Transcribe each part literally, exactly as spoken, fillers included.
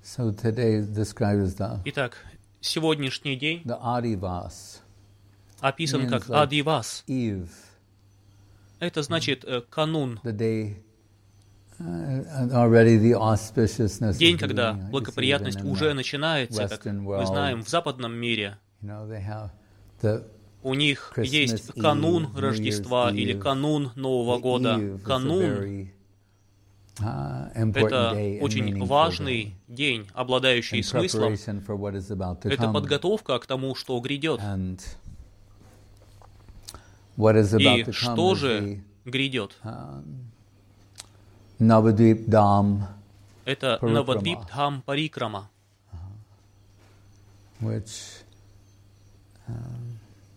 So today is described as the, Итак, сегодняшний день the Adivas. описан как Means like Адивас. Eve, Это значит э, канун, the day, uh, and already the auspiciousness день, is когда beginning. I can see благоприятность even in уже the начинается, как Western мы world. знаем, в западном мире. You know, they have the У них Christmas есть Eve, канун New Рождества Year's или Eve. канун Нового the года. Eve is a Канун very, uh, important это day and очень meaningful важный day. день, обладающий In смыслом. preparation for what is about to Это come. подготовка к тому, что грядет. And what is about И to come что is же грядет? the Navadvip Dham, Это Парикрама. Навадвип-дхам Парикрама, which um,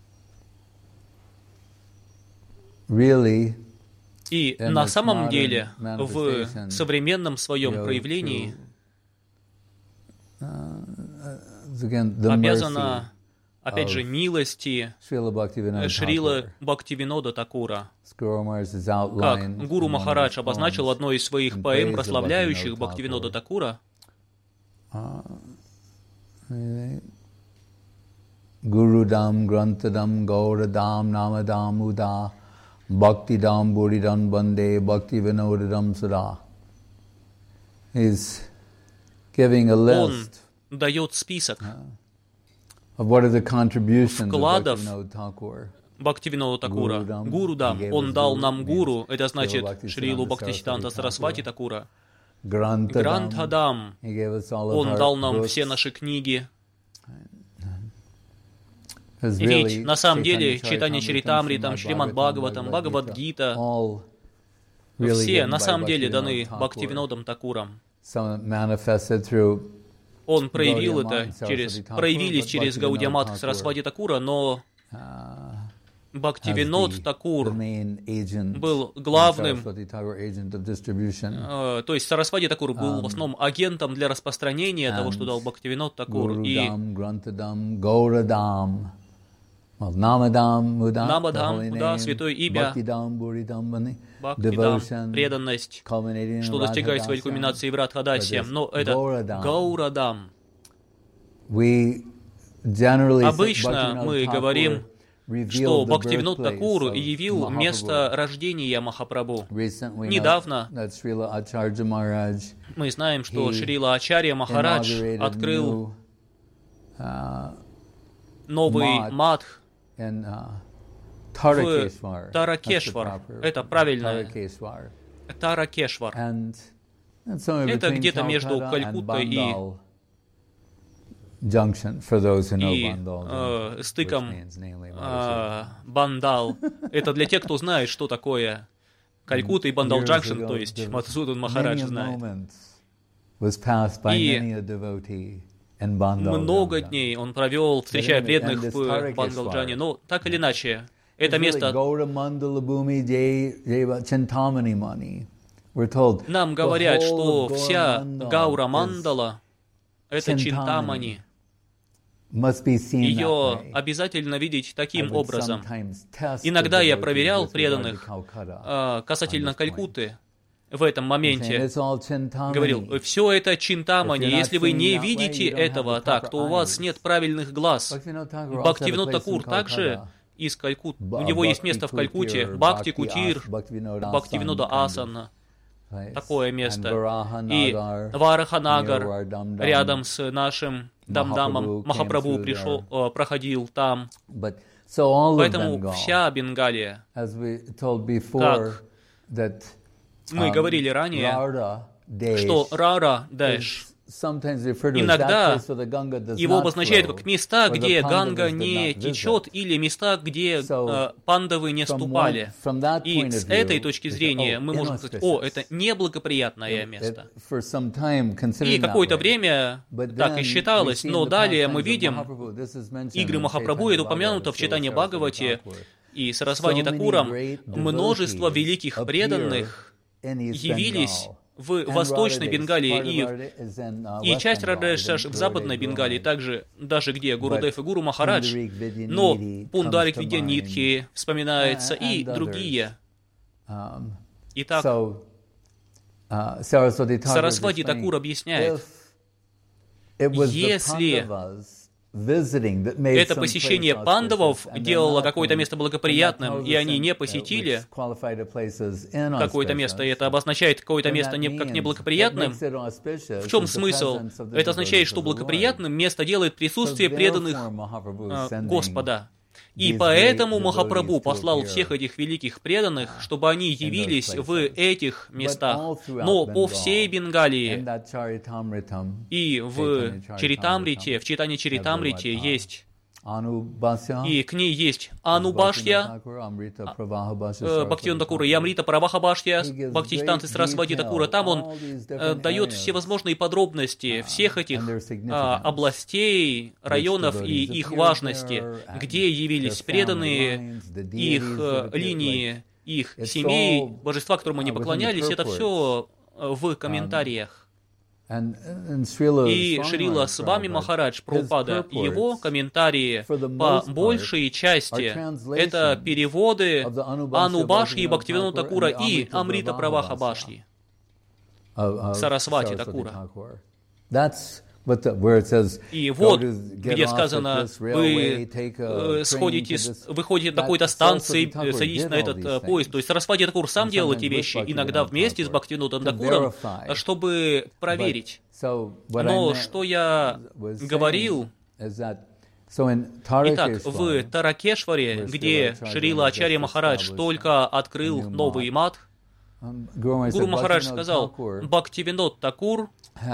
really И in на its самом modern деле, в manifestation, современном своем you know, проявлении to, uh, again, the обязана, mercy опять же, of милости Srila Bhaktivinoda Шрилы Thakur. Бхактивинода Такура. Guru Maharaj has Как outlined Гуру in one of Махарадж his обозначил poems, одной из своих in поэм, praise of прославляющих Bhaktivinoda Бхактивинода Thakur. Такура, Gurudam, Grantadam, Gauradam, Namadam, Uda, Bhaktidam, Buridam, Bande, Bhakti Vinodadam Sada. He's giving a он list дает список of what are the contributions of вкладов Bhaktivinoda Thakur. Бхактивинода Такура. Гурудам, Гурудам, he gave он us дал Guru, нам гуру, means это значит Srila Шрилу Bhaktisiddhanta Бхактисиданта Сарасвати Такура. Grantadam, Грантхадам, he gave us all of он our дал нам books. все наши книги. Because Ведь really, на самом деле Chaitanya Чайтанья Чаритамритам, Charitamrita, Шримад Бхагаватам, Бхагавад-гита, all really все given на by самом деле даны Bhaktivinoda Thakur. Бхактивинодом Такуром. Some manifested through Он проявил Гаудия это Мат, через, Сарасвати Такур, проявились but через Bhaktivinoda Гаудиамат Thakur, Сарасвати Такура, но uh, Бхактивинод as the- Такур, the main agent, был and главным, Saraswati Thakur agent of distribution. э, то есть Сарасвати Такур был в основном агентом для распространения того, что дал Бхактивинод Такур. И Gurudam, Grantadam, Gauradam, well, Namadam, Mudam, Намадхам, the holy да, name, святое имя, Bhaktidam, Buridam, Bani, Бхактидам, devotion, преданность, culminating in что достигает своей Radhadasya. кульминации в Радхадасе. But Но this это Gauradam. Гаурадам. We generally say Обычно Bhaktivinoda мы Thakur говорим, revealed что the Бхактивинод birthplace Такур of явил Mahaprabhu. место рождения Махапрабху. Recently, we know Недавно that Srila Acharya Maharaj мы знаем, что he Шрила Ачарья Махарадж inaugurated открыл new, uh, новый мат матх in uh, в Tarakeshwar. That's the Таракешвар. proper- Это правильно. Tarakeshwar. Таракешвар. And it's somewhere Это between где-то между Calcutta and Калькуттой и, Bandal Junction, for those who know и Bandal э, Junction, which стыком means namely Madhusudana. э, Бандал. Это для тех, кто знает, что такое Калькутта и Бандал Years Джанкшн, ago, то есть there was Мадхусудан many Махарадж a знает. moment was passed by И many a devotee in Bandal Много Junction. дней он провел, встречая anyway, преданных and this в Tarakeshwar. Бангалджане. Но так или иначе, это It's really место Gaura Mandala Bhumi Jai Jaiva Chintamani Mani. We're told нам the говорят, whole что of вся Gaura Гаура Mandala Мандала — это Chintamani. Чинтамани. must be seen that Ее way. обязательно видеть I таким would образом. sometimes test the Иногда я devotees проверял with regard to преданных Calcutta э, касательно on this point. Калькутты в этом Saying моменте. it's all Chintamani. Говорил, все это Чинтамани. If you're not Если вы seeing не that way, видите you don't have этого the так, proper то у вас eyes. нет правильных глаз. Bhaktivinoda Thakur also had a Бхактивинод place in Такур также Calcutta. из Калькутты. У Ба- него есть Бхакти место в Калькутте. Кутир, Бхакти Бхакти Кутир, Ас- Бхактивинода Бхактивинода Асан kind of Асана. place. Такое And место. Varaha И Nagar, Вараханагар near where Damdam рядом с нашим Дамдамом Махапрабху came Махапрабху through пришел, э, проходил там. But so all of Поэтому Bengal, вся Бенгалия, as we told before, как that мы um, говорили ранее, Rara Desh что Рара Дэш is sometimes referred to as иногда that place where the Ganga does его not обозначают flow, как места, where the где Ганга Pandavas did не not течет, visit. или места, где So, э, пандавы не from ступали. one- from that И point с of этой view, точки we say, зрения oh, мы можем сказать, о, inauspicious. это неблагоприятное It- место. for some time И considered that какое-то way. время But так then и we считалось, see in но the далее мы pastimes of видим Mahaprabhu, this is mentioned игры in Махапрабху, Chaitanya это упомянуто в Bhagavata, читании Srila Бхагавати Saraswati Thakur. и Сарасвати So many Такурам, great множество devotees великих appear преданных in East явились Bengal. в And Восточной Radhadesh, Бенгалии part of и, Radhadesh is in, uh, и West часть Bengal, Радешаш the в Западной Gurudev Бенгалии, Gurudeva. также даже где Гурудев и Гуру But Махарадж, Pundarik Vidyanidhi но comes Пундарик to Видянитхи вспоминается And- и and другие. Um, Итак, so, uh, Saraswati Thakur Сарасвати explained, Такур объясняет, if если это посещение пандавов делало какое-то место благоприятным, и они не посетили какое-то место, и это обозначает какое-то место не, как неблагоприятным, в чем смысл? Это означает, что благоприятным место делает присутствие преданных э, Господа. И поэтому Махапрабху послал всех этих великих преданных, чтобы они явились в этих местах, но по всей Бенгалии. И в Чаритамрите, в Чайтанья Чаритамрите есть, и к ней есть Анубашья, Бхактивинода Такура, и Амрита Праваха Башья, Бхактичитанты Сарасвати Такура. Там он э, дает всевозможные подробности всех этих э, областей, районов и их важности, где явились преданные, их э, линии, их семей, божества, которым они поклонялись. Это все в комментариях. И Шрила Свами Махарадж Прабхупада, его комментарии по большей части это переводы Анубашьи Бхактивинода Такура и Амрита Праваха Башьи Сарасвати Такура. И вот, где сказано, вы э, сходите, вы ходите на какой-то станции, садитесь на этот э, поезд. То есть Сарасвати Такур сам делал эти вещи, иногда вместе с Бхактивинодом Такуром, чтобы проверить. Но что я говорил... Итак, в Таракешваре, где Шрила Ачарья Махарадж только открыл новый мат, Гуру Махарадж сказал, Бхактивинод Такур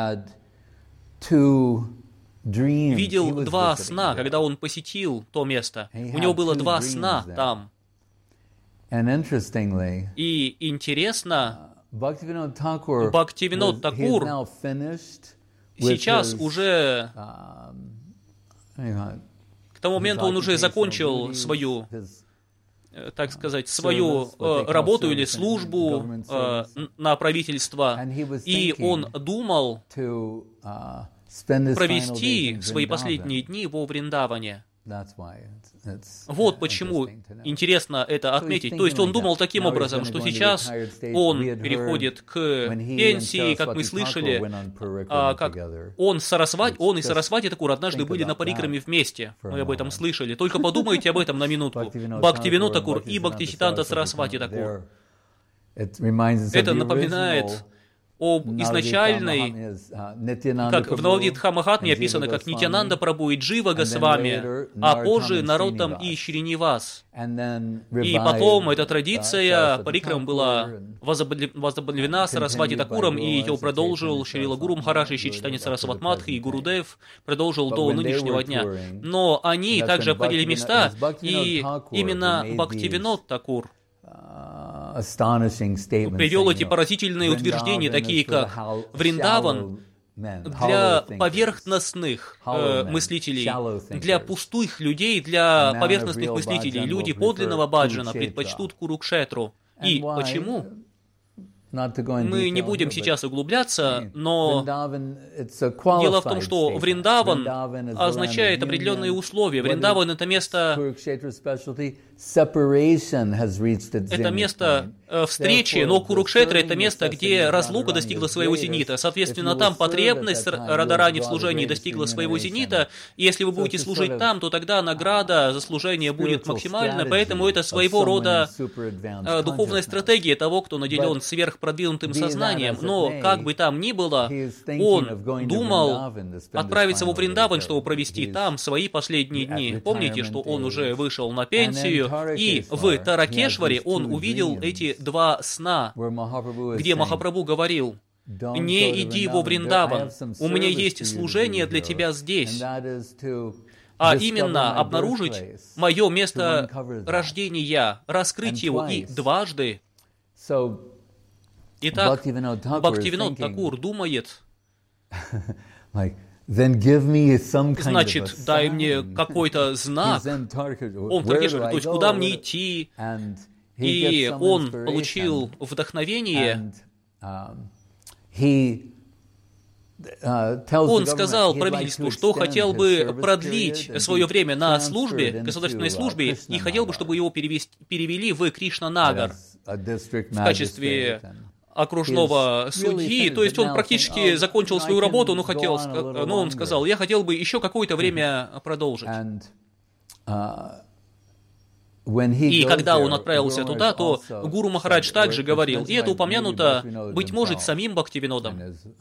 видел два сна, когда он посетил то место. У него было два сна там. И интересно, Бхактивинод Такур сейчас уже, к тому моменту он уже закончил свою, так сказать, свою э, работу или службу э, на правительство, и он думал провести свои последние дни во Вриндаване. Вот почему интересно это отметить. То есть он думал таким образом, что сейчас он переходит к пенсии, как мы слышали, а, как он, Сарасвати, он и Сарасвати Такур однажды были на парикраме вместе. Мы об этом слышали. Только подумайте об этом на минутку. Бхактивинод Такур и Бхактисиддханта Сарасвати Такур. Это напоминает об изначальной, как в Навадвипа Махатме описано, как Нитьянанда Прабху и Джива Госвами, а позже Нароттам и Шринивас. И потом эта традиция парикрам была возобновлена Сарасвати Такуром, и ее продолжил Шрила Гуру Махарадж, и Чайтанья Сарасвати Мадха, и Гурудев продолжил до нынешнего дня. Но они также обходили места, и именно Бхактивинод Такур привел эти поразительные утверждения, такие как Вриндаван для поверхностных э, мыслителей, для пустых людей, для поверхностных мыслителей. Люди подлинного баджана предпочтут Курукшетру. И почему? Мы не будем сейчас углубляться, но дело в том, что Вриндаван означает определенные условия. Вриндаван — это место, это место встречи, но Курукшетра — это место, где разлука достигла своего зенита. Соответственно, там потребность Радарани в служении достигла своего зенита, и если вы будете служить там, то тогда награда за служение будет максимальна, поэтому это своего рода духовная стратегия того, кто наделен сверхпродвинутым сознанием. Но, как бы там ни было, он думал отправиться во Вриндаван, чтобы провести там свои последние дни. Помните, что он уже вышел на пенсию, и в Таракешваре он увидел эти два сна, где Махапрабху говорил: «Не иди во Вриндаван, у меня есть служение для тебя здесь». А именно обнаружить мое место рождения, раскрыть его и дважды. Итак, Бхактивинод Такур думает, значит, дай мне какой-то знак. Он Таракешваре, то есть куда мне идти. И он получил вдохновение. Он сказал правительству, что хотел бы продлить свое время на службе, государственной службе, и хотел бы, чтобы его перевести, перевели в Кришна-Нагар в качестве окружного судьи, то есть он практически закончил свою работу, но, хотел, но он сказал, я хотел бы еще какое-то время продолжить. И когда он отправился туда, то Гуру Махарадж также говорил, и это упомянуто, быть может, самим Бхактивинодом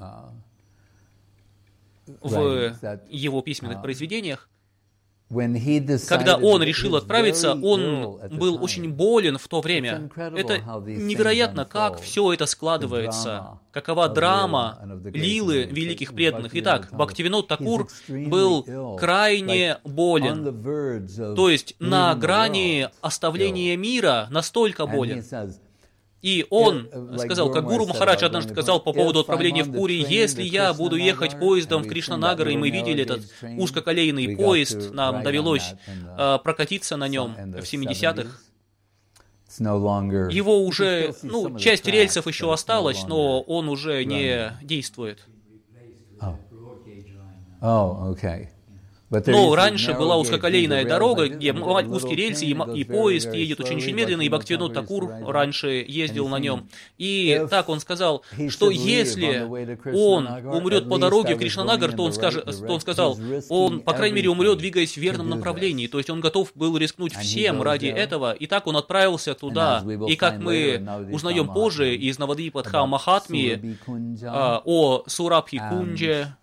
в его письменных произведениях, когда он решил отправиться, он был очень болен в то время. Это невероятно, как все это складывается, какова драма лилы великих преданных. Итак, Бхактивинод Такур был крайне болен, то есть на грани оставления мира, настолько болен. И он сказал, как Гуру Махарадж однажды сказал по поводу отправления в Пури, если я буду ехать поездом в Кришнанагар, и мы видели этот узкоколейный поезд, нам довелось э, прокатиться на нем в семидесятых, его уже, ну, часть рельсов еще осталась, но он уже не действует. Но раньше была узкоколейная дорога, где узкие рельсы, и, и поезд едет очень-очень медленно, и Бхактивинод Такур раньше ездил на нем. И так он сказал, что если он умрет по дороге в Кришнанагар, то он, скажет, то он сказал, он, по крайней мере, умрет, двигаясь в верном направлении. То есть он готов был рискнуть всем ради этого, и так он отправился туда. И как мы узнаем позже из Навадвипадха Махатмии о Сурабхи Кундже,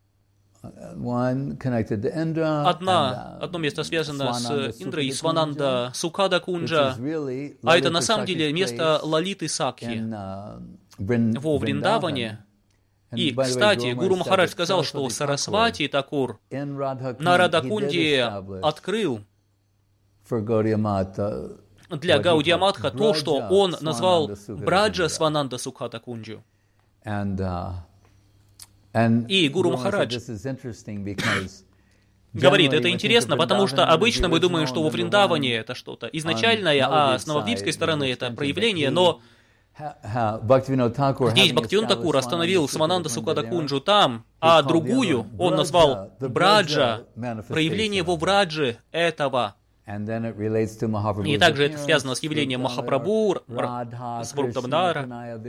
Одна, одно место связано с Индрой, Свананда Сукада Кунджа, а это на самом деле место Лалиты Сакхи во Вриндаване. И, кстати, Гуру Махарадж сказал, что Сарасвати Такур на Радакунде открыл для Гаудия Матха то, что он назвал Браджа Свананда Сукада Кунджу. И Гуру Махарадж говорит, это интересно, потому что обычно мы думаем, что во Вриндаване это что-то изначальное, а с Навадвипской стороны это проявление, но здесь Бхактивинод Такур остановил Свананда Сукада Кунджу там, а другую он назвал Браджа, проявление во Врадже этого. И также это связано с явлением Махапрабху, с Врудамдара.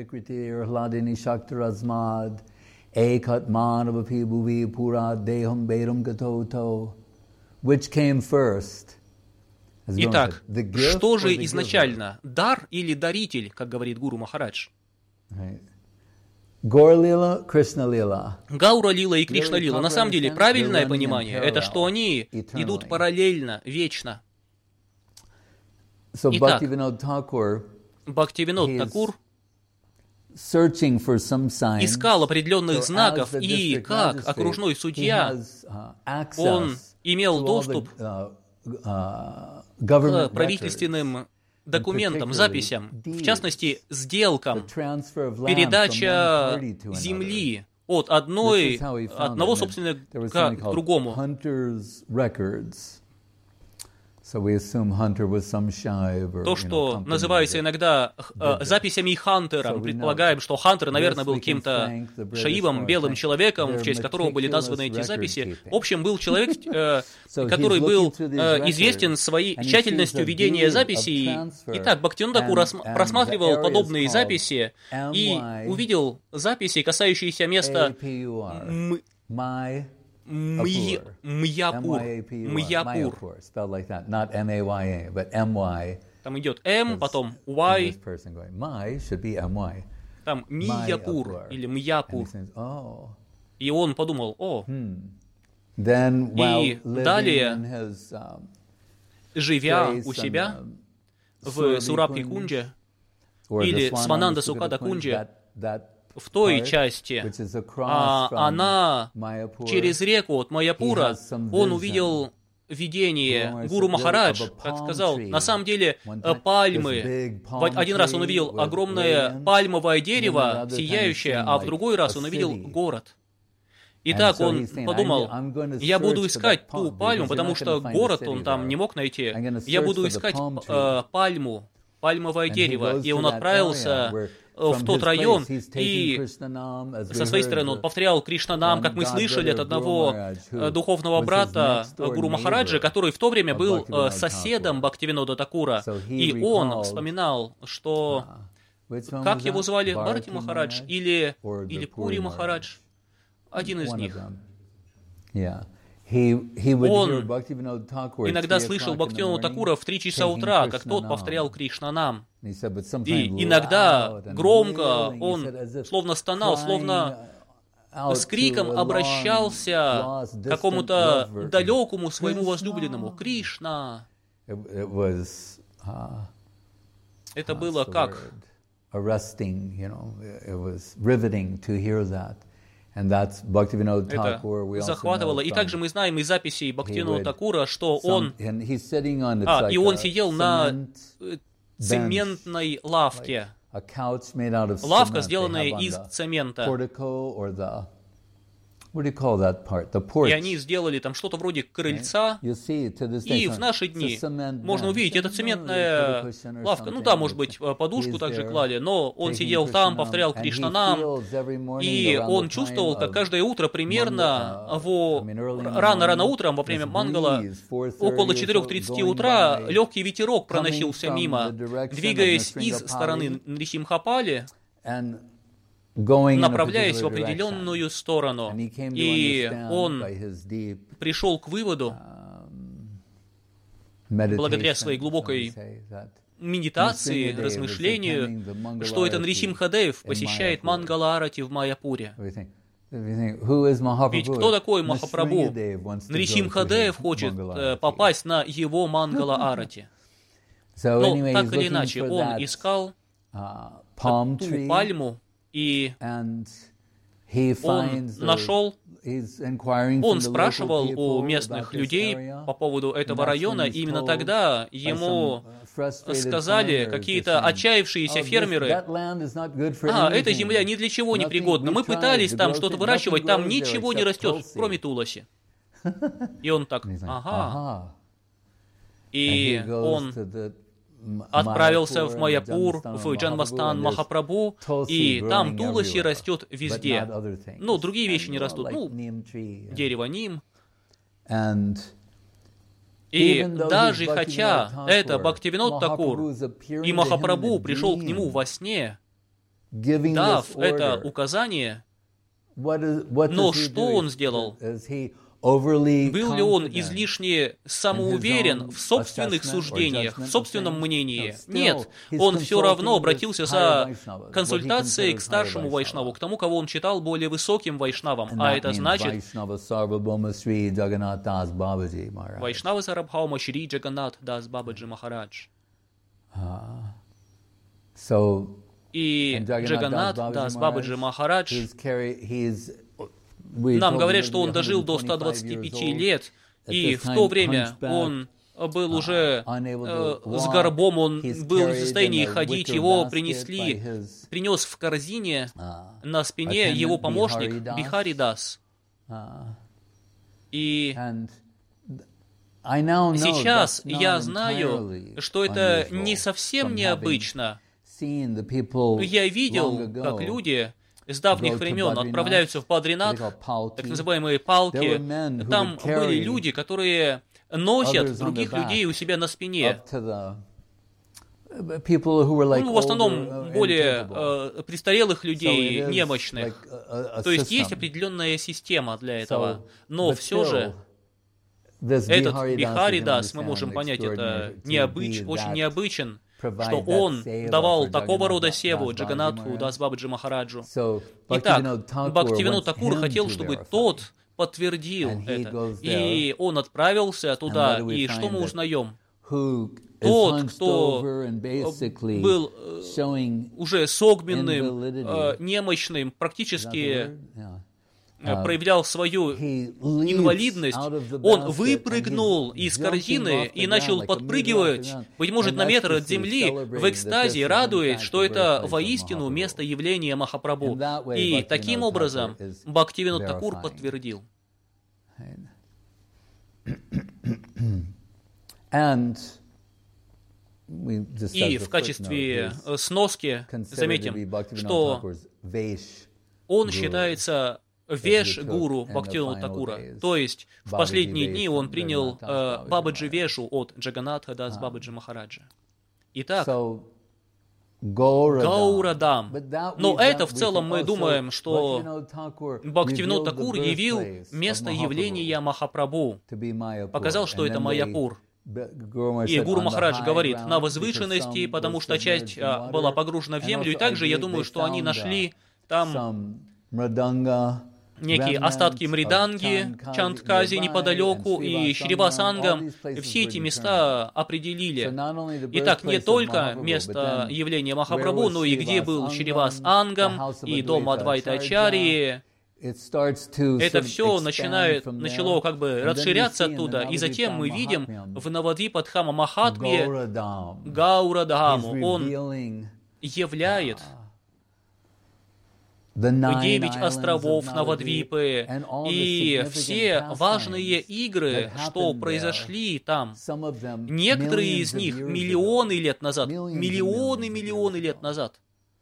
Ekat manavapi bhuvi pura deham vedam gatoto. Which came first? Итак, что же изначально, дар или даритель, как говорит Гуру Махарадж? Гаура-лила, Кришна-лила. Гаура-лила и Кришна-лила. На самом деле, правильное понимание, это что они идут параллельно, вечно. Итак, Бхактивинод Такур искал определенных знаков, и как окружной судья, он имел доступ к правительственным документам, записям, в частности, сделкам, передача земли от одной, одного собственника к другому. То, что называется иногда э, записями Хантера. Мы предполагаем, что Хантер, наверное, был каким-то шаивом, белым человеком, в честь которого были названы эти записи. В общем, был человек, э, который был э, известен своей тщательностью ведения записей. Итак, Бхактивинод Такур просматривал подобные записи и увидел записи, касающиеся места Мьяпур. Мьяпур. Там идет М, потом Y. Там Мьяпур или Мьяпур. И он подумал, о. И далее, живя у себя в Сурабхи Кунже или Свананда Сукада Кунже, в той части, а она через реку от Майяпура, он увидел видение. Гуру Махарадж, как сказал, на самом деле пальмы. Один раз он увидел огромное пальмовое дерево, сияющее, а в другой раз он увидел город. Итак, он подумал, я буду искать ту пальму, потому что город он там не мог найти. Я буду искать э, пальму, пальмовое дерево. И он отправился в тот район, и со своей стороны он повторял Кришнанам, как мы слышали от одного духовного брата Гуру Махараджа, который в то время был соседом Бхактивинода Такура, и он вспоминал, что как его звали, Бхарати Махарадж или, или Пури Махарадж? Один из них. Он иногда слышал Бхактивинода Такура в три часа утра, как тот повторял Кришнанам. И иногда громко он словно стонал, словно с криком обращался к какому-то далекому своему возлюбленному. Кришна! Это было как... Это захватывало. И также мы знаем из записей Бхактивинода Такура, что он... А, и он сидел на цементной лавке. Лавка, сделанная из цемента. И они сделали там что-то вроде крыльца, и в наши дни можно увидеть, это цементная лавка, ну да, может быть, подушку также клали, но он сидел там, повторял Кришнанам, и он чувствовал, как каждое утро примерно, рано-рано утром, во время мангала, около четырех тридцати утра, легкий ветерок проносился мимо, двигаясь из стороны Нрисимхапали, направляясь в определенную сторону. И он пришел к выводу, благодаря своей глубокой медитации, размышлению, что это Нрисимхадев посещает Мангала-арати в Майяпуре. Ведь кто такой Махапрабху? Нрисимхадев хочет попасть на его Мангала-арати. Но так или иначе, он искал ту пальму, и он нашел, он спрашивал у местных людей по поводу этого района, и именно тогда ему сказали какие-то отчаявшиеся фермеры: «А, эта земля ни для чего не пригодна, мы пытались там что-то выращивать, там ничего не растет, кроме туласи». И он так: «Ага». И он отправился в Майяпур, в Джанмастан Махапрабху, и там туласи растет везде. Ну, другие вещи не растут. Ну, дерево ним. И даже хотя это Бхактивинод Такур, и Махапрабху пришел к нему во сне, дав это указание, но что он сделал? Был ли он излишне самоуверен в собственных суждениях, в собственном мнении? Нет, он все равно обратился за консультацией к старшему вайшнаву, к тому, кого он считал более высоким вайшнавом, а это значит Вайшнава Сарабхаума Шри Джаганнат Дас Бабаджи Махарадж. И Джаганнат Дас Бабаджи Махарадж, нам говорят, что он дожил до ста двадцати пяти лет, и в то время он был уже э, с горбом, он был в состоянии ходить, его принесли, принес в корзине на спине его помощник Бихари Дас. И сейчас я знаю, что это не совсем необычно. Я видел, как люди с давних времен отправляются в Бадринат, так называемые палки. Там были люди, которые носят других людей у себя на спине. Ну, в основном более э, престарелых людей, немощных. То есть есть определенная система для этого. Но все же этот Бихари Дас, мы можем понять, это необыч, очень необычен, что он давал такого рода севу Джаганнатху Дас Бабаджи Махараджу. Итак, Бхактивинод Такур хотел, чтобы тот подтвердил это. И он отправился туда, и что мы узнаем? Тот, кто был уже согбенным, немощным, практически проявлял свою инвалидность, он выпрыгнул из корзины и начал подпрыгивать, быть может, на метр от земли, в экстазе, радуясь, что это воистину место явления Махапрабху. И таким образом Бхактивинод Такур подтвердил. И в качестве сноски заметим, что он считается Веш-гуру Бхактивинода Такура. То есть в последние дни он принял э, Бабаджи Вешу от Джаганнатха Дас Бабаджи Махараджа. Итак, Гаурадам. Но это в целом мы думаем, что Бхактивинод Такур явил место явления Махапрабху, показал, что это Майяпур. И Гуру Махарадж говорит, на возвышенности, потому что часть а, была погружена в землю, и также я думаю, что они нашли там некие остатки мриданги, чандкази неподалеку, и Шривасангам. Все эти места определили. Итак, не только место явления Махапрабху, но и где был Шривас Ангам, и дом Адвайта Ачарьи. Это все начинает, начало как бы расширяться оттуда, и затем мы видим в Навадвипадхама Махатме Гаурадхаму. Он являет девять островов Навадвипы и все важные игры, что произошли там. Некоторые из них миллионы лет назад, миллионы, миллионы лет назад.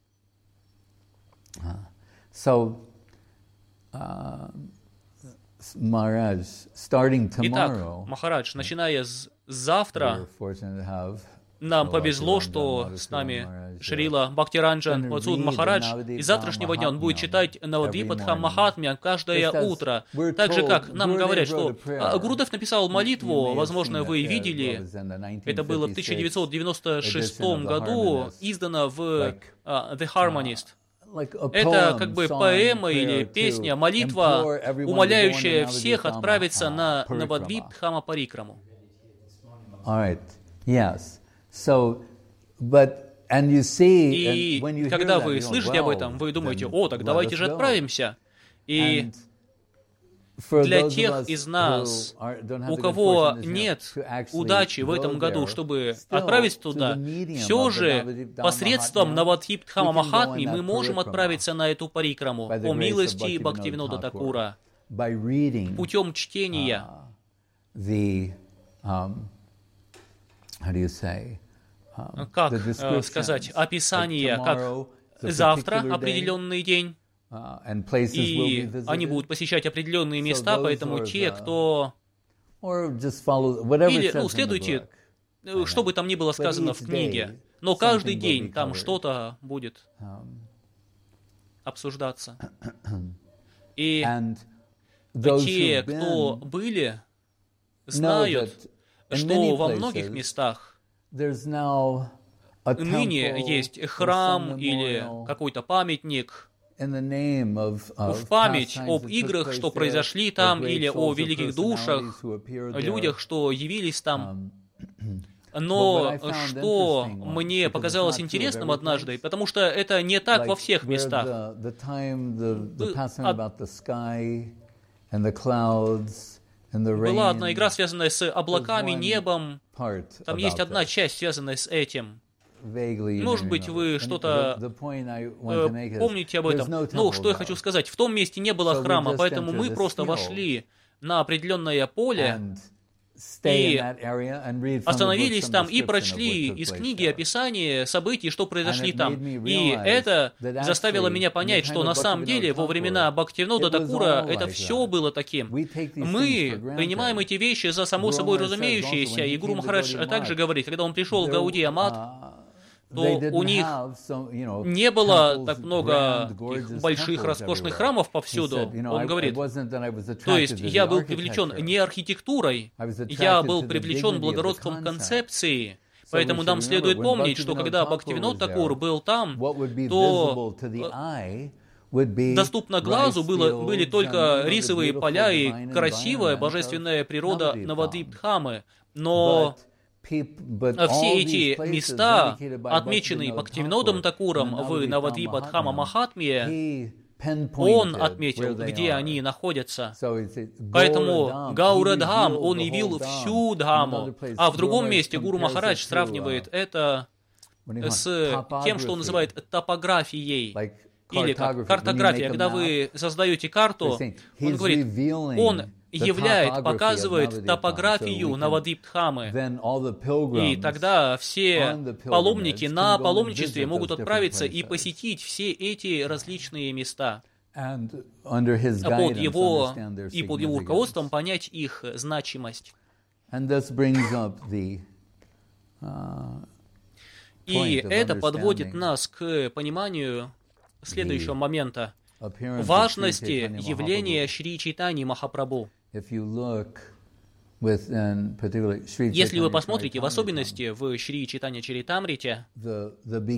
Итак, Махарадж, начиная с завтра, нам повезло, что с нами Шрила Бхактиранджан Мацуд Махарадж, и с завтрашнего дня он будет читать Навадвипадхам Махатмья каждое утро. Так же, как нам говорят, что Гурудев написал молитву, возможно, вы видели, это было в тысяча девятьсот девяносто шестом году, издано в The Harmonist. Это как бы поэма или песня, молитва, умоляющая всех отправиться на Навадвипадхама Парикраму. И когда вы слышите об этом, вы думаете, о, так давайте же отправимся. И для тех из нас, у кого нет удачи в этом году, чтобы отправиться туда, все же посредством Навадвипадхама Махатми мы можем отправиться на эту парикраму по милости Бхактивинода Такура путем чтения как э, сказать, описание, как завтра определенный день, и они будут посещать определенные места, поэтому те, кто... Или, ну, следуйте, что бы там ни было сказано в книге, но каждый день там что-то будет обсуждаться. И те, кто были, знают, что во многих местах ныне есть храм или какой-то памятник в память об играх, что произошли там, или о великих душах, людях, что явились там. Но что мне показалось интересным однажды, потому что это не так во всех местах. Была одна игра, связанная с облаками, небом. Там есть одна часть, связанная с этим. Может быть, вы что-то э, помните об этом. Но что я хочу сказать, в том месте не было храма, поэтому мы просто вошли на определенное поле и остановились там и прочли из книги описание событий, что произошли там. И это заставило меня понять, что на самом деле во времена Бхактивинода Такура это все было таким. Мы принимаем эти вещи за само собой разумеющиеся, и Гуру Махарадж также говорит, когда он пришел в Гаудия Мат, то у них не было так много больших роскошных храмов повсюду. Он говорит, то есть я был привлечен не архитектурой, я был привлечен благородством концепции. Поэтому нам следует помнить, что когда Бхактивинод Такур был там, то доступно глазу было, были только рисовые поля и красивая божественная природа Навадвипадхамы. Но все эти места, отмеченные Бхактивинодом Такуром в Навадвипадхама Махатмье, он отметил, где они находятся. Поэтому Гаурадхам, он явил всю Дхаму. А в другом месте Гуру Махарадж сравнивает это с тем, что он называет топографией. Или как картография. Когда вы создаете карту, он говорит, он являет, показывает топографию Навадвипадхамы. И тогда все паломники на паломничестве могут отправиться и посетить все эти различные места. Под его, и под его руководством понять их И это подводит нас к пониманию следующего момента — важности явления Шри Чайтаньи Махапрабху. Если вы посмотрите, в особенности в Шри Чайтанья Чаритамрите, то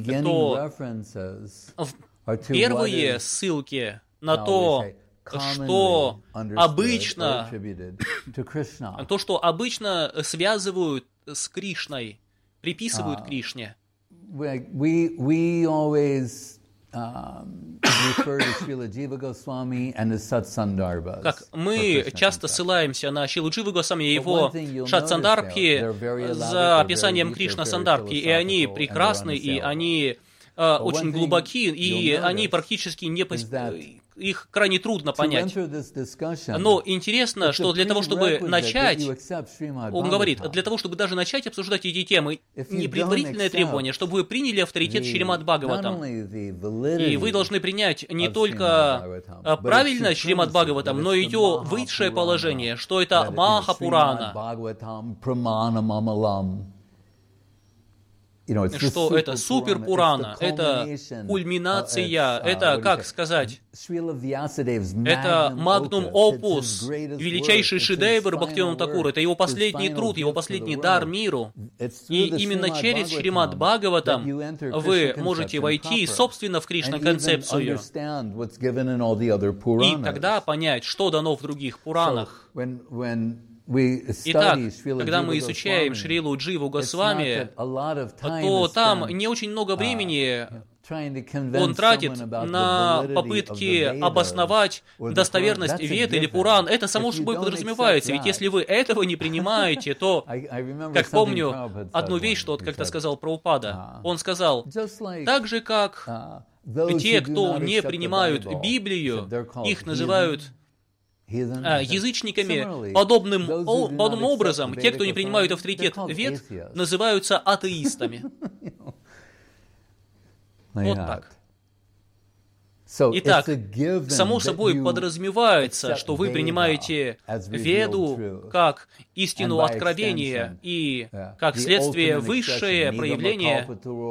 первые ссылки на то, что обычно, то, что обычно связывают с Кришной, приписывают Кришне. Как мы часто ссылаемся на Шрилу Дживу Госвами и его Шат-Сандарбхи за описанием Кришна-Сандарбхи, и они прекрасны, и они э, очень глубоки, и они практически не... Их крайне трудно понять. Но интересно, что для того, чтобы начать, он говорит, для того, чтобы даже начать обсуждать эти темы, не предварительное требование, чтобы вы приняли авторитет Шримад Бхагаватам. И вы должны принять не только правильно Шримад Бхагаватам, но и ее высшее положение, что это Маха-Пурана. Что это супер-пурана, это кульминация, это, как сказать, это магнум опус, величайший шедевр Бхактивинода Такура, это его последний труд, его последний дар миру. И именно через Шримад Бхагаватам вы можете войти, собственно, в Кришна-концепцию, и тогда понять, что дано в других Пуранах. Итак, когда мы изучаем Шрилу Дживу Госвами, то там не очень много времени он тратит на попытки обосновать достоверность Вед или Пуран. Это само собой подразумевается, ведь если вы этого не принимаете, то, как помню, одну вещь, что вот как-то сказал Прабхупада, он сказал, так же как те, кто не принимают Библию, их называют язычниками, подобным, подобным образом, те, кто не принимают авторитет Вед, называются атеистами. Вот так. Итак, само собой подразумевается, что вы принимаете Веду как истину откровения и как следствие высшее проявление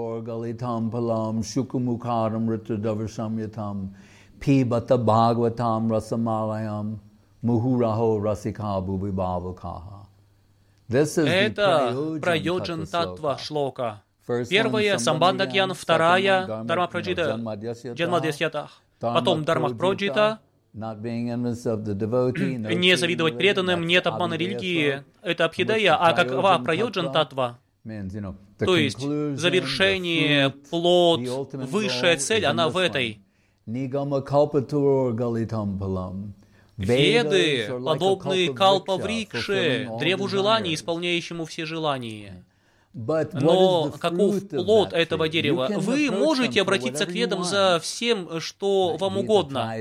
Пибата Бхагаватам Расамалаям Мухурахо Расика Буби Бавакаха. Это Прайоджан Таттва Шлока. Первая Самбандакьян, вторая Дharma Праджита Джанмадьясьятах, потом Дharma Праджита. Не завидовать преданным, нет обмана религии. Это Абхидая, а какова Прайоджан Таттва? То есть завершение, плод, высшая цель, она в этой. Веды, подобные калпаврикше, древу желаний, исполняющему все желания. Но каков плод этого дерева? Вы можете обратиться к Ведам за всем, что вам угодно.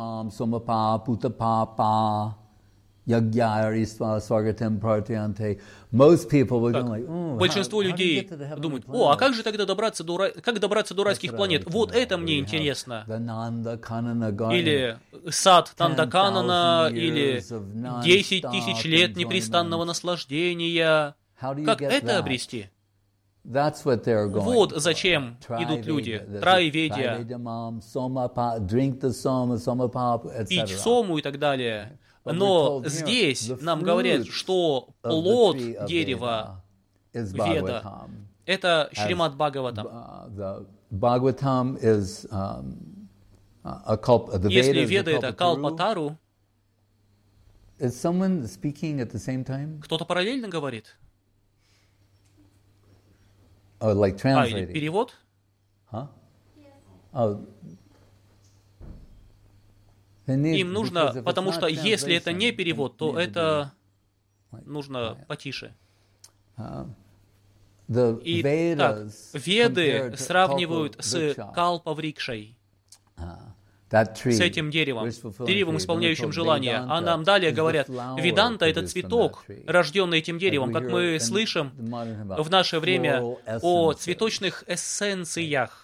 Большинство людей думают, о, а как же тогда добраться до, как добраться до райских планет? Вот это мне интересно. Или сад Нандаканана, или десять тысяч лет непрестанного наслаждения. Как это обрести? Вот зачем идут люди. Трайведия, пить сому и так далее. Но здесь нам говорят, что плод дерева Веда — это Шримад Бхагаватам. Если Веда — это Калпатару, кто-то параллельно говорит? Oh, like а, или перевод? Huh? Oh. Им нужно, потому что если это не перевод, то это нужно потише. Итак, Веды сравнивают с Калпаврикшей, с этим деревом, деревом, исполняющим желания. А нам далее говорят, Веданта — это цветок, рожденный этим деревом. Как мы слышим в наше время о цветочных эссенциях,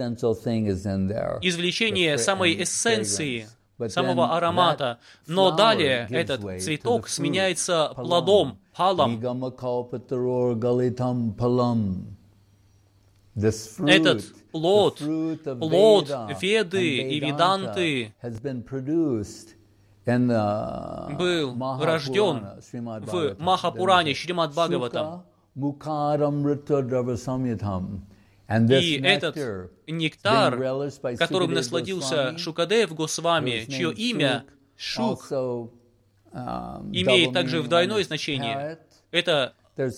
извлечение самой эссенции, самого аромата. Но далее этот цветок сменяется плодом, палом. Этот плод, плод Веды и Веданты был рожден в Махапуране, Шримад Бхагаватам. И этот нектар, которым насладился Шукадев Госвами, чье имя Шук, имеет также двойное значение. Это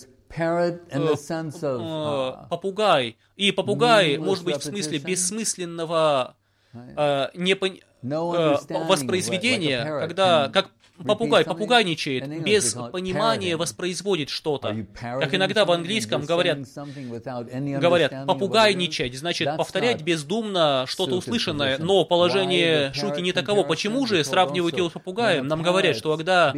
попугай. И попугай может быть в смысле бессмысленного непон... воспроизведения, когда как попугай попугайничает, без понимания воспроизводит что-то. Как иногда в английском говорят, говорят попугайничать, значит повторять бездумно что-то услышанное, но положение Шуки не таково. Почему же сравнивают его с попугаем? Нам говорят, что когда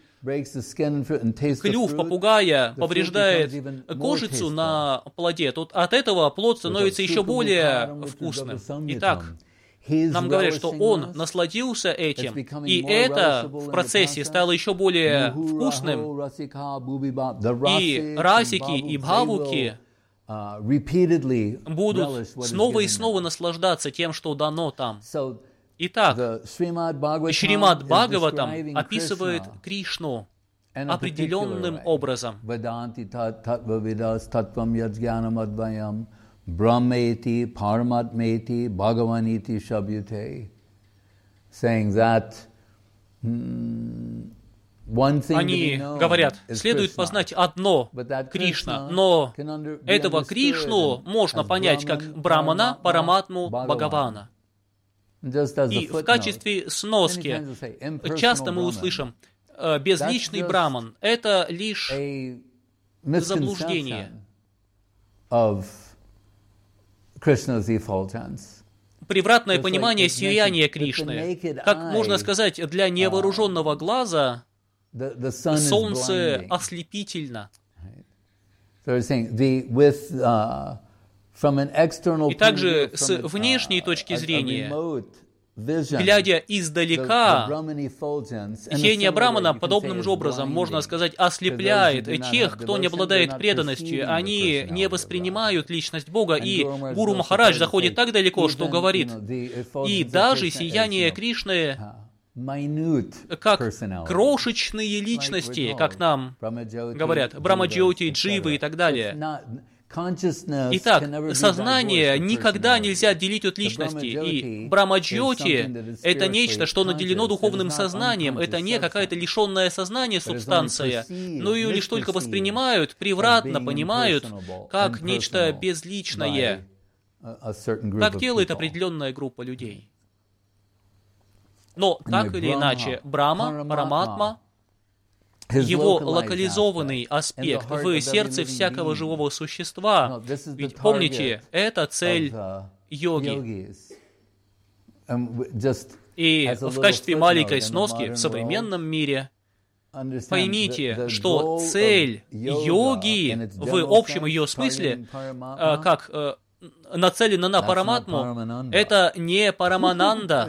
клюв попугая повреждает кожицу на плоде, то от этого плод становится еще более вкусным. Итак, нам говорят, что он насладился этим, и это в процессе стало еще более вкусным. И расики, и бхавуки будут снова и снова наслаждаться тем, что дано там. Итак, Шримад Бхагаватам описывает Кришну определенным образом. Brahmeti, Paramatmeti, Bhagavaniti Shabhyate, saying that hmm, one thing Они говорят, следует познать одно Кришна, но этого Кришну можно понять как Брамана, Параматму, Бхагавана. И в качестве сноски часто мы услышим безличный Браман. Это лишь заблуждение. Превратное понимание сияния Кришны. Как можно сказать, для невооруженного глаза солнце ослепительно. И также с внешней точки зрения, глядя издалека, сияние Брамана подобным же образом, можно сказать, ослепляет тех, кто не обладает преданностью. Они не воспринимают личность Бога, и Гуру Махарадж заходит так далеко, что говорит, и даже сияние Кришны, как крошечные личности, как нам говорят, Брамаджьоти, Дживы и так далее. Итак, сознание никогда нельзя отделить от личности, и Брамаджьоти — это нечто, что наделено духовным сознанием, это не какая-то лишенная сознания субстанция, но ее лишь только воспринимают, превратно понимают, как нечто безличное. Так делает определенная группа людей. Но, так или иначе, Брахма, Параматма, его локализованный аспект в сердце всякого живого существа. Ведь помните, это цель йоги. И в качестве маленькой сноски в современном мире поймите, что цель йоги в общем ее смысле, как нацелена на Параматму, это не Парамананда.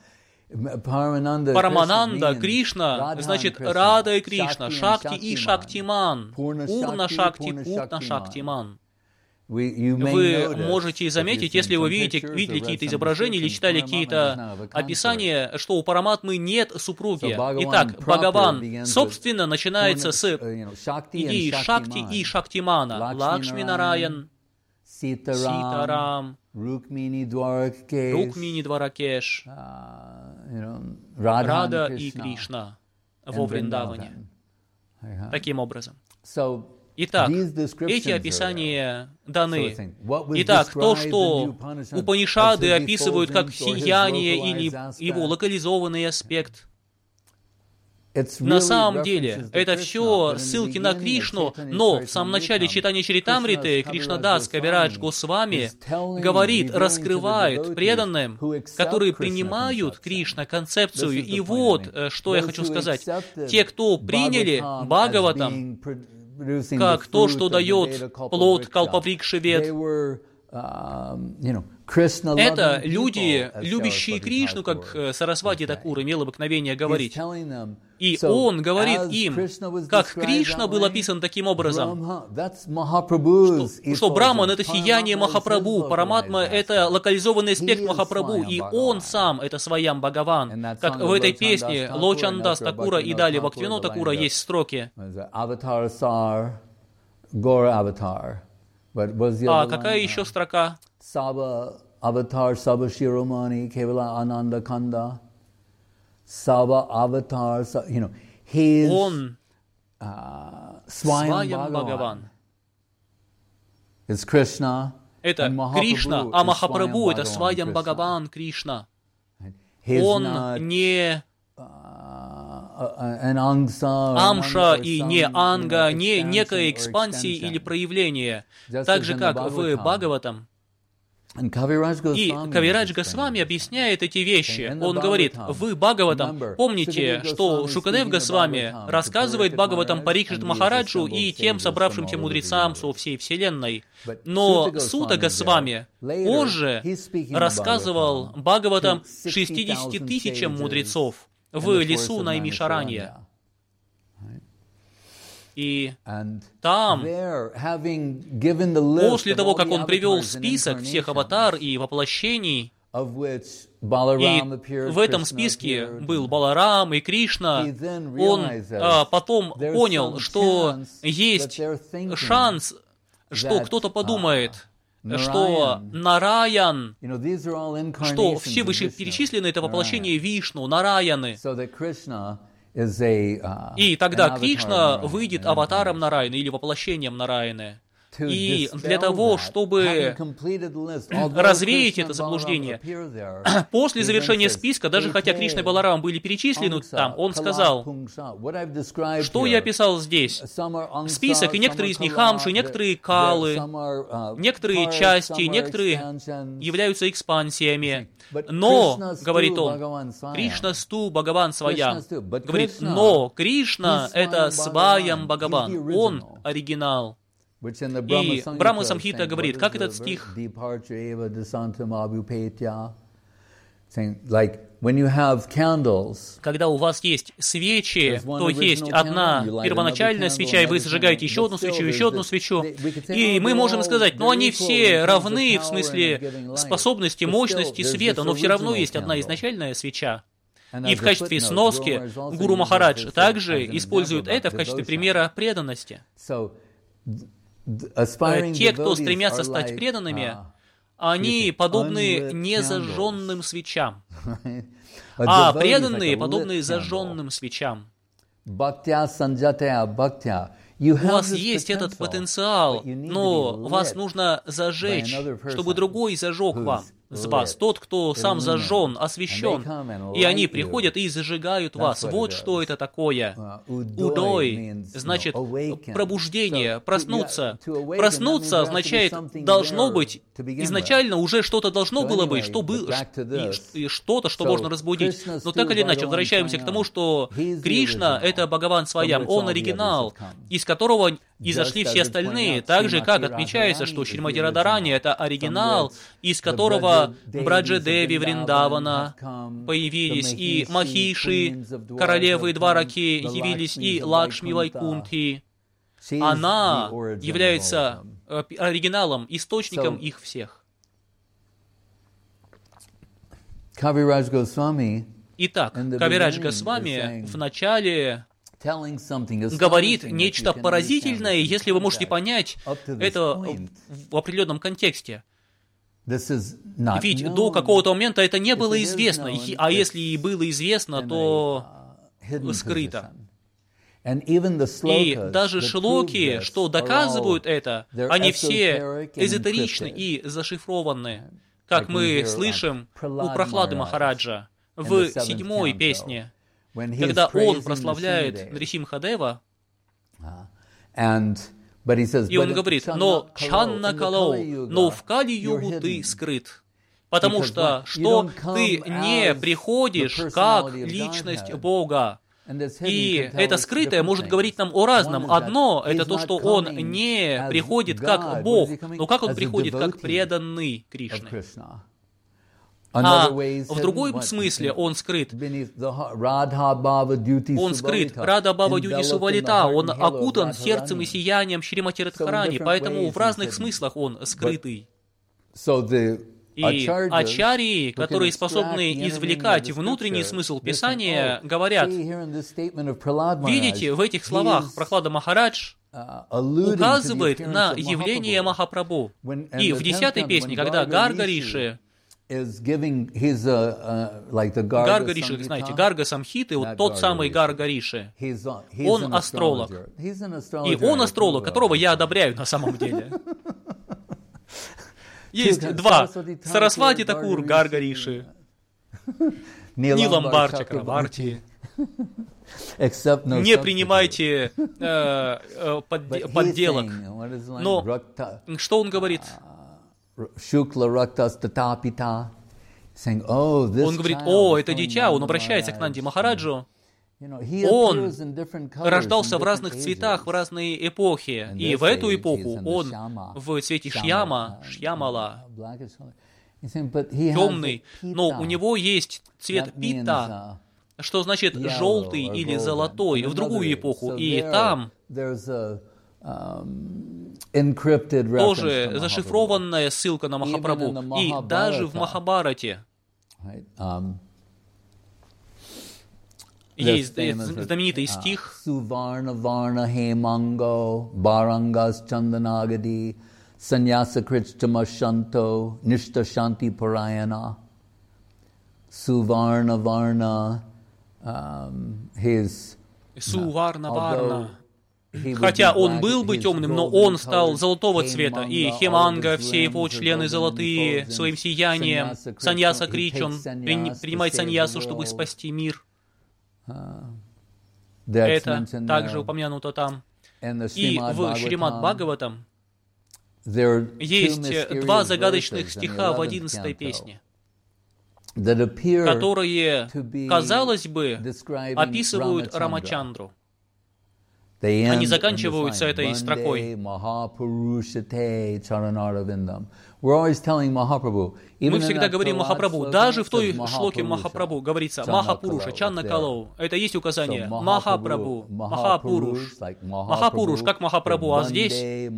Парамананда, Кришна, значит Рада и Кришна, Шакти и Шактиман, Пурна Шакти, Пурна Шактиман. Вы можете заметить, если вы видите, видели какие-то изображения или читали какие-то описания, что у Параматмы нет супруги. Итак, Бхагаван, собственно, начинается с идеи Шакти и Шактимана. Лакшми Нараян, Ситарам, Рукмини Дваракеш, Рада и Кришна во Вриндаване. Таким образом. Итак, эти описания даны. Итак, то, что Упанишады описывают как сияние или его локализованный аспект, на самом деле, это все ссылки на Кришну, но в самом начале читания Чаритамриты Кришнадас Кавирадж Госвами говорит, раскрывает преданным, которые принимают Кришна концепцию. И вот, что я хочу сказать. Те, кто приняли Бхагаватам как то, что дает плод Калпаврикши Вед, Это люди, любящие Кришну, как Сарасвати Такур имел обыкновение говорить. И он говорит им, как Кришна был описан таким образом, что, что Браман — это сияние Махапрабху, Параматма — это локализованный аспект Махапрабху, и он сам — это Сваям Бхагаван. Как в этой песне Лочандас Такура и далее Бхактивинода Такура есть строки. А какая еще строка? Saba avatar Saba Shiromani Kevala Ananda Kanda Saba avatar, you know, he is Он uh, Сваям Бхагаван. It's Krishna. Это Кришна, а Махапрабху — это Сваям Бхагаван Кришна. Он не Амша и не Анга, не некая экспансия или проявление, так же, как в Бхагаватам. И Кавирадж Госвами объясняет эти вещи. Он говорит, вы Бхагаватам, помните, что Шукадев Госвами рассказывает Бхагаватам Парикшит Махараджу и тем собравшимся мудрецам со всей вселенной. Но Сута Госвами позже рассказывал Бхагаватам шестидесяти тысячам мудрецов в лесу Наймишаранья. И там, после того, как он привел список всех аватар и воплощений, и в этом списке был Баларам и Кришна, он а, потом понял, что есть шанс, что кто-то подумает, что Нараян, что все вышеперечисленные — это воплощение Вишну, Нараяны. И тогда Кришна выйдет аватаром Нараяны или воплощением Нараяны. И для того, чтобы развеять это заблуждение, после завершения списка, даже хотя Кришна и Баларам были перечислены там, он сказал, что я писал здесь. Список, и некоторые из них амши, некоторые калы, некоторые части, некоторые являются экспансиями. Но, говорит он, Кришна сту Бхагаван Сваям. Говорит, но Кришна — это Сваям Бхагаван, он оригинал. И Брахма Самхита говорит, как этот стих? Когда у вас есть свечи, то есть одна первоначальная свеча, и вы зажигаете еще одну свечу, еще одну свечу. И мы можем сказать, ну они все равны в смысле способности, мощности света, но все равно есть одна изначальная свеча. И в качестве сноски Гуру Махарадж также использует это в качестве примера преданности. Те, кто стремятся стать преданными, они подобны незажженным свечам, а преданные подобны зажженным свечам. У вас есть этот потенциал, но вас нужно зажечь, чтобы другой зажег вам с вас, тот, кто сам зажжен, освящен, и они приходят и зажигают вас. Вот что это такое. Удой значит пробуждение, проснуться. Проснуться означает должно быть, изначально уже что-то должно было быть, что было, и что-то, что можно разбудить. Но так или иначе, возвращаемся к тому, что Кришна — это Бхагаван Сваям, он оригинал, из которого изошли все остальные, так же, как отмечается, что Шримати Радарани — это оригинал, из которого Браджа Деви Вриндавана появились, и Махиши, королевы Двараки, явились, и Лакшми Вайкунтхи. Она является оригиналом, источником их всех. Итак, Кавирадж Госвами в начале говорит нечто поразительное, если вы можете понять это в определенном контексте. Ведь до какого-то момента это не было известно, а если и было известно, то скрыто. И даже шлоки, что доказывают это, они все эзотеричны и зашифрованы, как мы слышим у Прохлады Махараджа в седьмой песне, когда он прославляет Нрисимхадева, и он говорит, но Чанна Калау, но в Кали-югу ты скрыт, потому что, что ты не приходишь как личность Бога, И это скрытое может говорить нам о разном. Одно — это то, что он не приходит как Бог, но как он приходит как преданный Кришне. А в другом смысле он скрыт. Он скрыт. Рада Бхава Дьюти Сувалита. Он окутан сердцем и сиянием Шримати Радхарани, поэтому в разных смыслах он скрытый. И ачарьи, которые способны извлекать внутренний смысл Писания, говорят: видите, в этих словах Прахлада Махарадж указывает на явление Махапрабху. И в десятой песне, когда Гарга Риши, Гарга Риши, знаете, Гарга Самхиты, вот тот самый Гарга Риши, он астролог. И он астролог, которого я одобряю на самом деле. Есть два. Сарасвати Такур, Гарга Риши, Ниламбар Чакраварти. Не принимайте э, э, подде- подделок. Но что он говорит? Он говорит: о, это дитя. Он обращается к Нанди Махараджу. Он рождался в разных цветах в разные эпохи. И в эту эпоху он в цвете шьяма, шьямала, темный, но у него есть цвет пита, что значит желтый или золотой, в другую эпоху. И там тоже зашифрованная ссылка на Махапрабху. И даже в Махабхарате есть знаменитый стих: Суварна Варна Хеманго Барангас Чанданагади Саньяса Кричтамашанто Ништа Шанти Параяна. Суварна Варна, his Суварна Варна. Хотя он был бы темным, но он стал золотого цвета. И Хеманга, все его члены золотые, своим сиянием. Саньяса Кричон принимает саньясу, чтобы спасти мир. Это также упомянуто там. И в Шримад Бхагаватам есть два загадочных стиха в одиннадцатой песне, которые, казалось бы, описывают Рамачандру. Они заканчиваются этой строкой. Мы всегда говорим Махапрабху. Даже в той шлоке Махапрабху говорится Махапуруша, Чанна Калау. Это есть указание. Махапрабху, Махапуруш. Махапуруш, как Махапрабху, а здесь...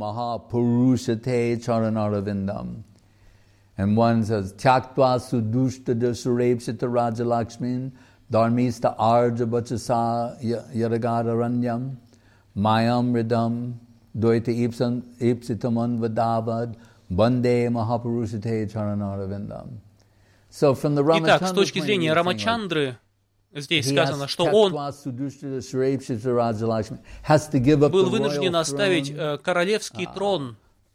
And one says, Tyaktva sudushta surepsita rajalakshmin, dharmista arja bachasa yadagada ranyam, mayam ridam, doita ipsitamon vadavad, bande mahapurushate charanarvindam. So from the Ramachandra. Итак, с точки зрения Рамачандры, здесь сказано, что он был вынужден оставить э, королевский трон.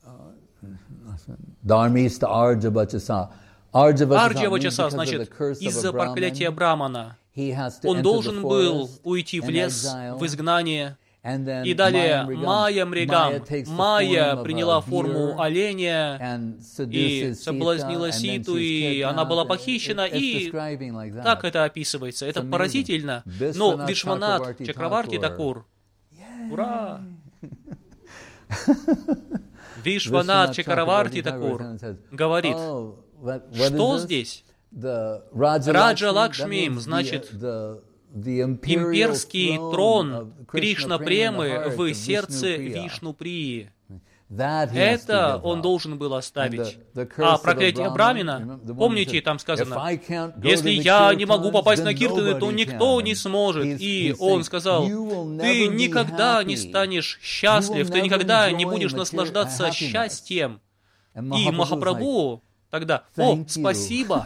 Дharмиста Арджа-Вачаса. Арджа-Вачаса, значит, из-за проклятия Брамана. Он должен был уйти в лес, в изгнание. И далее Майя Мригам. Майя приняла форму оленя и соблазнила Ситу, и она была похищена, и так это описывается. Это поразительно. Но Вишванат Чакраварти Такур, ура! Вишванат Чакраварти Такур говорит, что здесь? Раджа Лакшми, значит, имперский трон Кришна Премы в сердце Вишну Прии. Это он должен был оставить. А проклятие Брамина, помните, там сказано, если я не могу попасть на киртаны, то никто не сможет. И он сказал, ты никогда не станешь счастлив, ты никогда не будешь наслаждаться счастьем. И Махапрабху тогда, о, спасибо.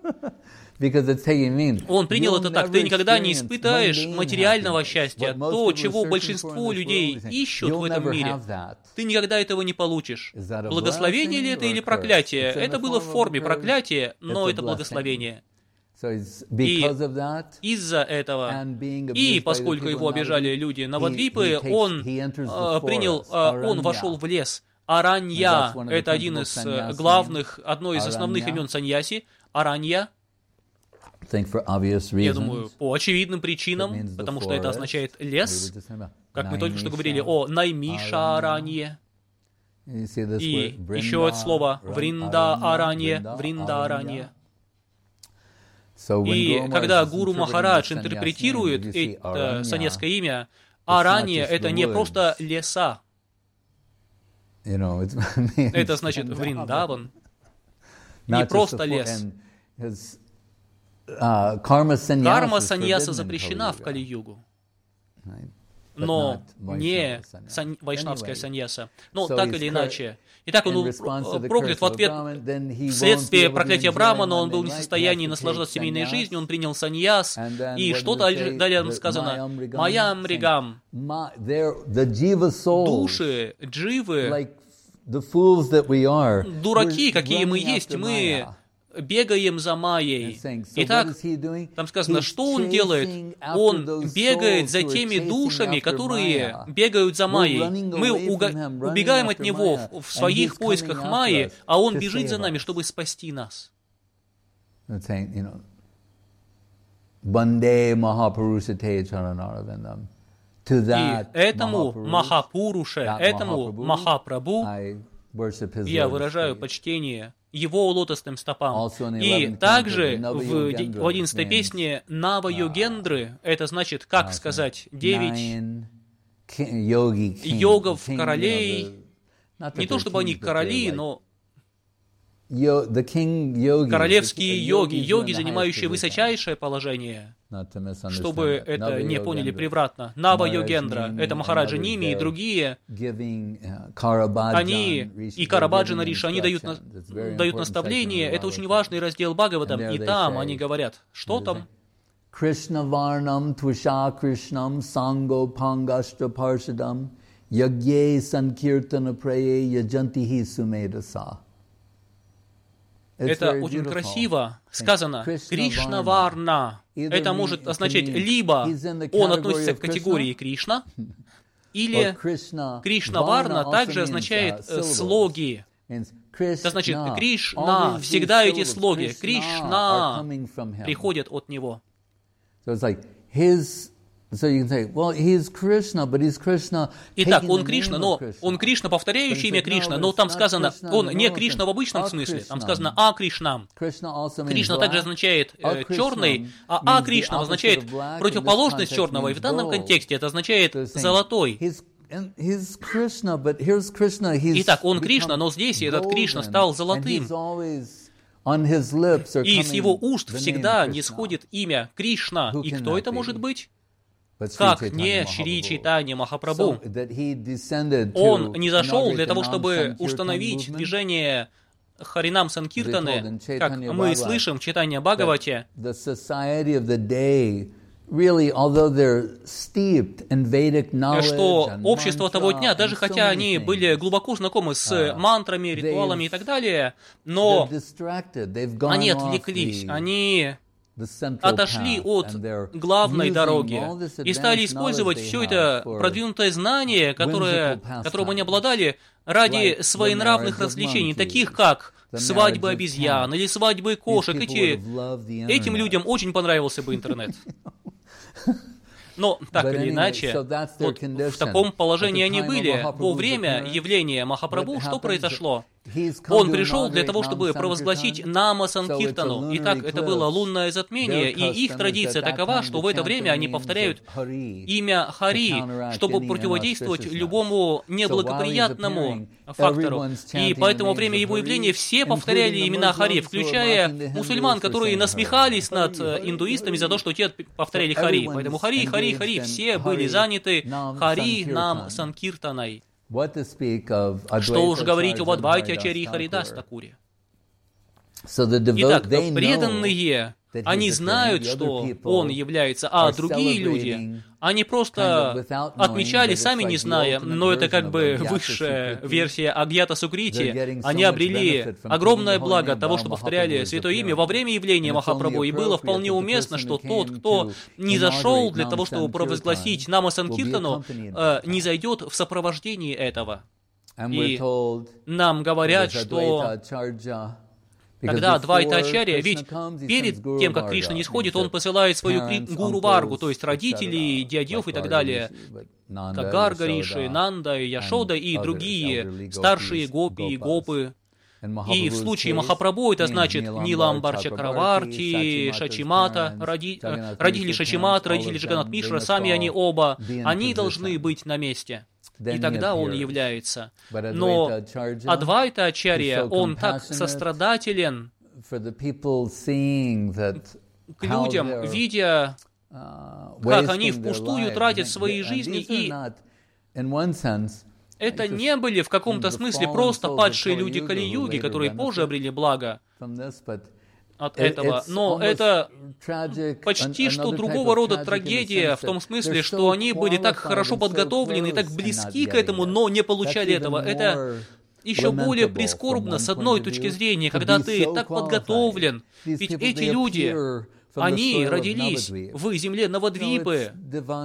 Он принял это так. Ты никогда не испытаешь материального счастья, то, чего большинство людей ищут в этом мире. Ты никогда этого не получишь. Благословение ли это или проклятие? Это было в форме проклятия, но это благословение. И из-за этого, и поскольку его обижали люди Навадвипы, он э, принял, э, он вошел в лес. Аранья — это один из главных, одно из основных имен саньяси. Аранья. Я думаю, по очевидным причинам, потому что это означает лес, как мы только что говорили о Наймишаране. И еще это слово Вринда-Аране, Вринда-Аране. И когда Гуру Махарадж интерпретирует это саньясское имя, Арания — это не просто леса. Это значит Вриндаван. Не просто лес. Карма саньяса запрещена в Кали-югу, но не сан... вайшнавская саньяса. Но так или иначе. Итак, он проклят в ответ, вследствие проклятия Брахмана, он был не в состоянии наслаждаться семейной жизнью, он принял саньяс, и что далее сказано? Маям ригам. Души, дживы, дураки, какие мы есть, мы бегаем за Майей. Итак, там сказано, что он делает? Он бегает за теми душами, которые бегают за Майей. Мы убегаем от него в своих поисках Майи, а он бежит за нами, чтобы спасти нас. И этому Махапуруше, этому Махапрабху я выражаю почтение его лотосным стопам. И также в, в одиннадцатой песне Нава Йогендры, это значит, как сказать, девять йогов, королей, не то чтобы они короли, но королевские йоги, йоги, занимающие высочайшее положение, чтобы это не поняли превратно. Нава Йогендра, это Махараджа Ними и другие, они, и Карабаджана Риша, они дают, дают наставление, это очень важный раздел Бхагаватам, и там они говорят, что там? Кришна Варнам Твиша Кришнам Санго Пангашта Паршадам Ягье Санкиртана Прае Яджантихи Сумедаса. Это очень красиво сказано. Кришна Варна. Это может означать либо он относится к категории Кришна, или Кришна Варна также означает слоги. Это значит, Кришна, всегда эти слоги, Кришна приходят от него. Итак, он Кришна, но он Кришна, повторяющий имя Кришна, но там сказано, он не Кришна в обычном смысле, там сказано А Кришнам. Кришна также означает э, черный, а А Кришна означает противоположность черного, и в данном контексте это означает золотой. Итак, он Кришна, но здесь этот Кришна стал золотым. И с его уст всегда не сходит имя Кришна. И кто это может быть? Как не Шри Чайтанья Махапрабху. Он не зашел для того, чтобы установить движение Харинам Санкиртаны, как мы слышим в Чайтанья Бхагавате, что общество того дня, даже хотя они были глубоко знакомы с мантрами, ритуалами и так далее, но они отвлеклись, они отошли от главной дороги и стали использовать все это продвинутое знание, которое, которым они обладали, ради своенравных развлечений, таких как свадьбы обезьян или свадьбы кошек. Эти, этим людям очень понравился бы интернет. Но, так или иначе, вот в таком положении они были. Во время явления Махапрабху что произошло? Он пришел для того, чтобы провозгласить Нама Санкиртану. Итак, это было лунное затмение, и их традиция такова, что в это время они повторяют имя Хари, чтобы противодействовать любому неблагоприятному фактору. И поэтому во время его явления все повторяли имена Хари, включая мусульман, которые насмехались над индуистами за то, что те повторяли Хари. Поэтому Хари, Хари, Хари, все были заняты Хари Нам Санкиртаной. Что уж говорить об Адвайте Ачарьи Харидас Такуре. Итак, преданные, они знают, что он является, а другие люди, они просто отмечали, сами не зная, но это как бы высшая версия Агьята Сукрити. Они обрели огромное благо от того, что повторяли святое имя во время явления Махапрабху, и было вполне уместно, что тот, кто не зашел для того, чтобы провозгласить Нама Санкиртану, не зайдет в сопровождении этого. И нам говорят, что Когда Адвайта Ачарья, ведь перед тем, как Кришна не сходит, он посылает свою гуру Варгу, то есть родителей, дядьев и так далее, как Гарга Риши, Нанда, Яшода и другие старшие гопи и гопы. И в случае Махапрабху это значит Ниламбар Чакраварти, Шачимата, роди, родители Шачимата, родители Джаганат Мишра, сами они оба, они должны быть на месте. И тогда он является. Но Адвайта Ачарья, он так сострадателен к людям, видя, как они впустую тратят свои жизни, и это не были в каком-то смысле просто падшие люди Кали-юги, которые позже обрели благо от этого, но это почти что другого рода трагедия, в том смысле, что они были так хорошо подготовлены, так близки к этому, но не получали этого. Это еще более прискорбно с одной точки зрения, когда ты так подготовлен, ведь эти люди, они родились в земле Навадвипы.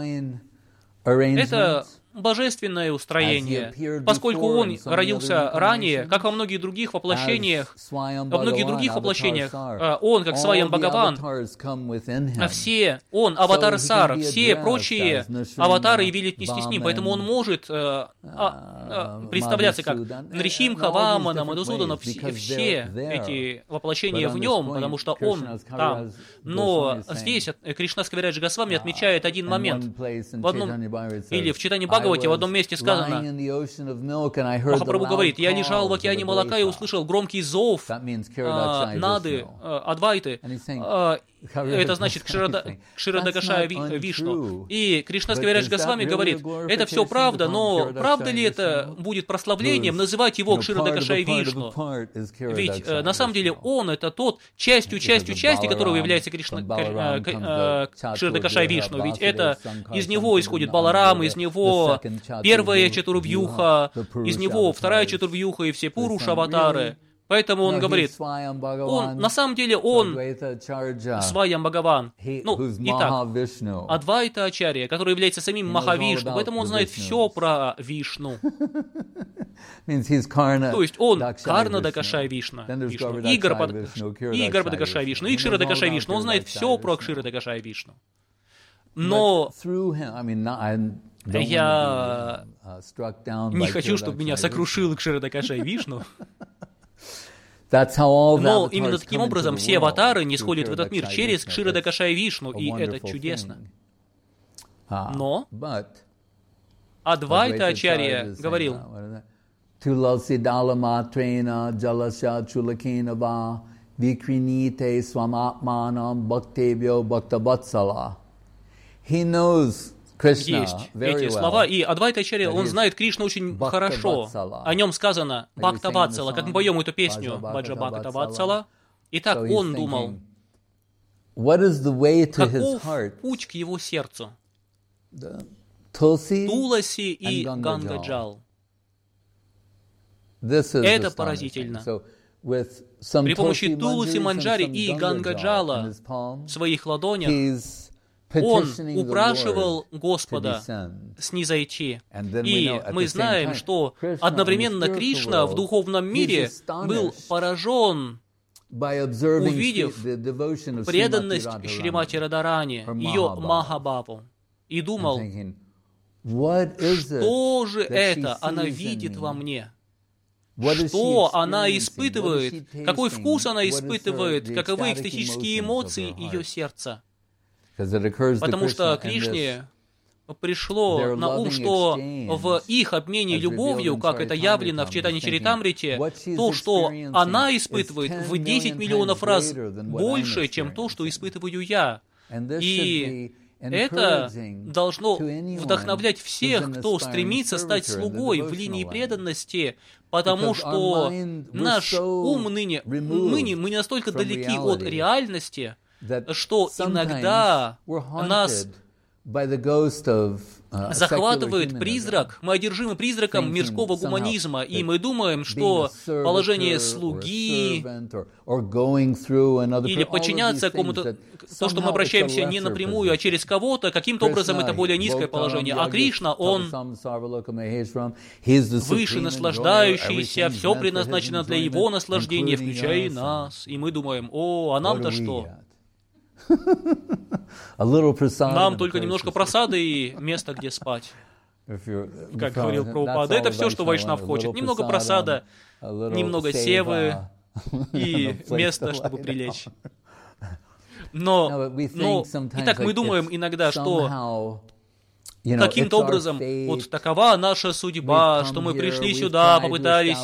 Это божественное устроение, поскольку он родился ранее, как во многих других воплощениях, во многих других воплощениях, он, как Сваям Бхагаван, а все, он, аватар Сара, все прочие аватары явились вместе с ним, поэтому он может а, а, представляться как Нрисимха, Вамана, Мадусудана, все, все эти воплощения в нем, потому что он там. Но здесь Кришнас Кавираджа Госвами отмечает один момент. В одном, или в читании Бхагавати в одном месте сказано, Махапрабху говорит, я лежал в океане молока и услышал громкий зов а, Нады, а, Адвайты, а, это значит Кширадакашая Вишну. И Кришнас Кавираджа Госвами говорит, это все правда, но правда ли это будет прославлением называть его Кширадакашая Вишну? Ведь на самом деле он это тот, частью, частью, части которого является Кширадакашая Вишну. Ведь это из него исходит Баларам, из него первая Чатурвьюха, из него вторая Чатурвьюха и все Пуруша аватары. Поэтому он говорит, он, на самом деле он Сваям Бхагаван. Ну, итак, Адвайта Ачарья, который является самим Махавишну, поэтому он знает все про Вишну. То есть он Карна Дакашая Вишна, Вишну, и Гарба Дакашая Вишну, и Кшира Дакашая Вишну, он знает все про Кшира Дакашая Вишну. Но я не хочу, чтобы меня сокрушил Кшира Дакашая Вишну. Но именно таким образом все аватары не сходят в этот мир через Кшира Дакашая Вишну, и это чудесно. Но Адвайта Ачарья говорил, He knows есть эти слова, и Адвайта Ачарья, он знает Кришну очень хорошо. О нем сказано Бхакта-ватсала, как мы поем эту песню Баджа Бхакта-ватсала. Итак, он думал, каков путь к его сердцу? Туласи и Гангаджал. Это поразительно. При помощи Туласи Манджари и Гангаджала в своих ладонях он упрашивал Господа снизойти. И мы знаем, что одновременно Кришна в духовном мире был поражен, увидев преданность Шримати Радарани, ее Махабабу, и думал, что же это она видит во мне? Что она испытывает? Какой вкус она испытывает? Каковы экстатические эмоции ее сердца? Потому что Кришне пришло на ум, что в их обмене любовью, как это явлено в Чайтанья Чаритамрите, то, что она испытывает, в десять миллионов раз больше, чем то, что испытываю я. И это должно вдохновлять всех, кто стремится стать слугой в линии преданности, потому что наш ум ныне, мы не, мы не настолько далеки от реальности, что иногда нас захватывает призрак, мы одержимы призраком мирского гуманизма, и мы думаем, что положение слуги или подчиняться кому-то, то, что мы обращаемся не напрямую, а через кого-то, каким-то образом это более низкое положение. А Кришна, Он выше наслаждающийся, все предназначено для Его наслаждения, включая и нас. И мы думаем, о, а нам-то что? Нам только немножко просады и место, где спать. Как говорил Прабхупада, это все, что Вайшнав хочет. Немного просада, немного севы и место, чтобы прилечь. Но, но итак, мы думаем иногда, что каким-то образом вот такова наша судьба, что мы пришли сюда, попытались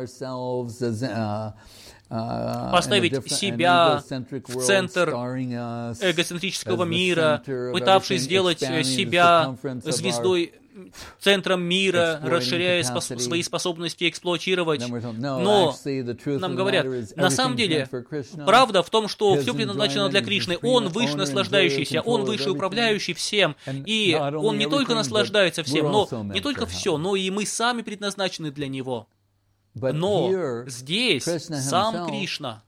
поставить себя в центр эгоцентрического мира, пытавшись сделать себя звездой, центром мира, расширяя спос- свои способности эксплуатировать. Но нам говорят, на самом деле, правда в том, что все предназначено для Кришны. Он выше наслаждающийся, Он выше управляющий всем. И Он не только наслаждается всем, но не только все, но и мы сами предназначены для Него. Но здесь сам Кришна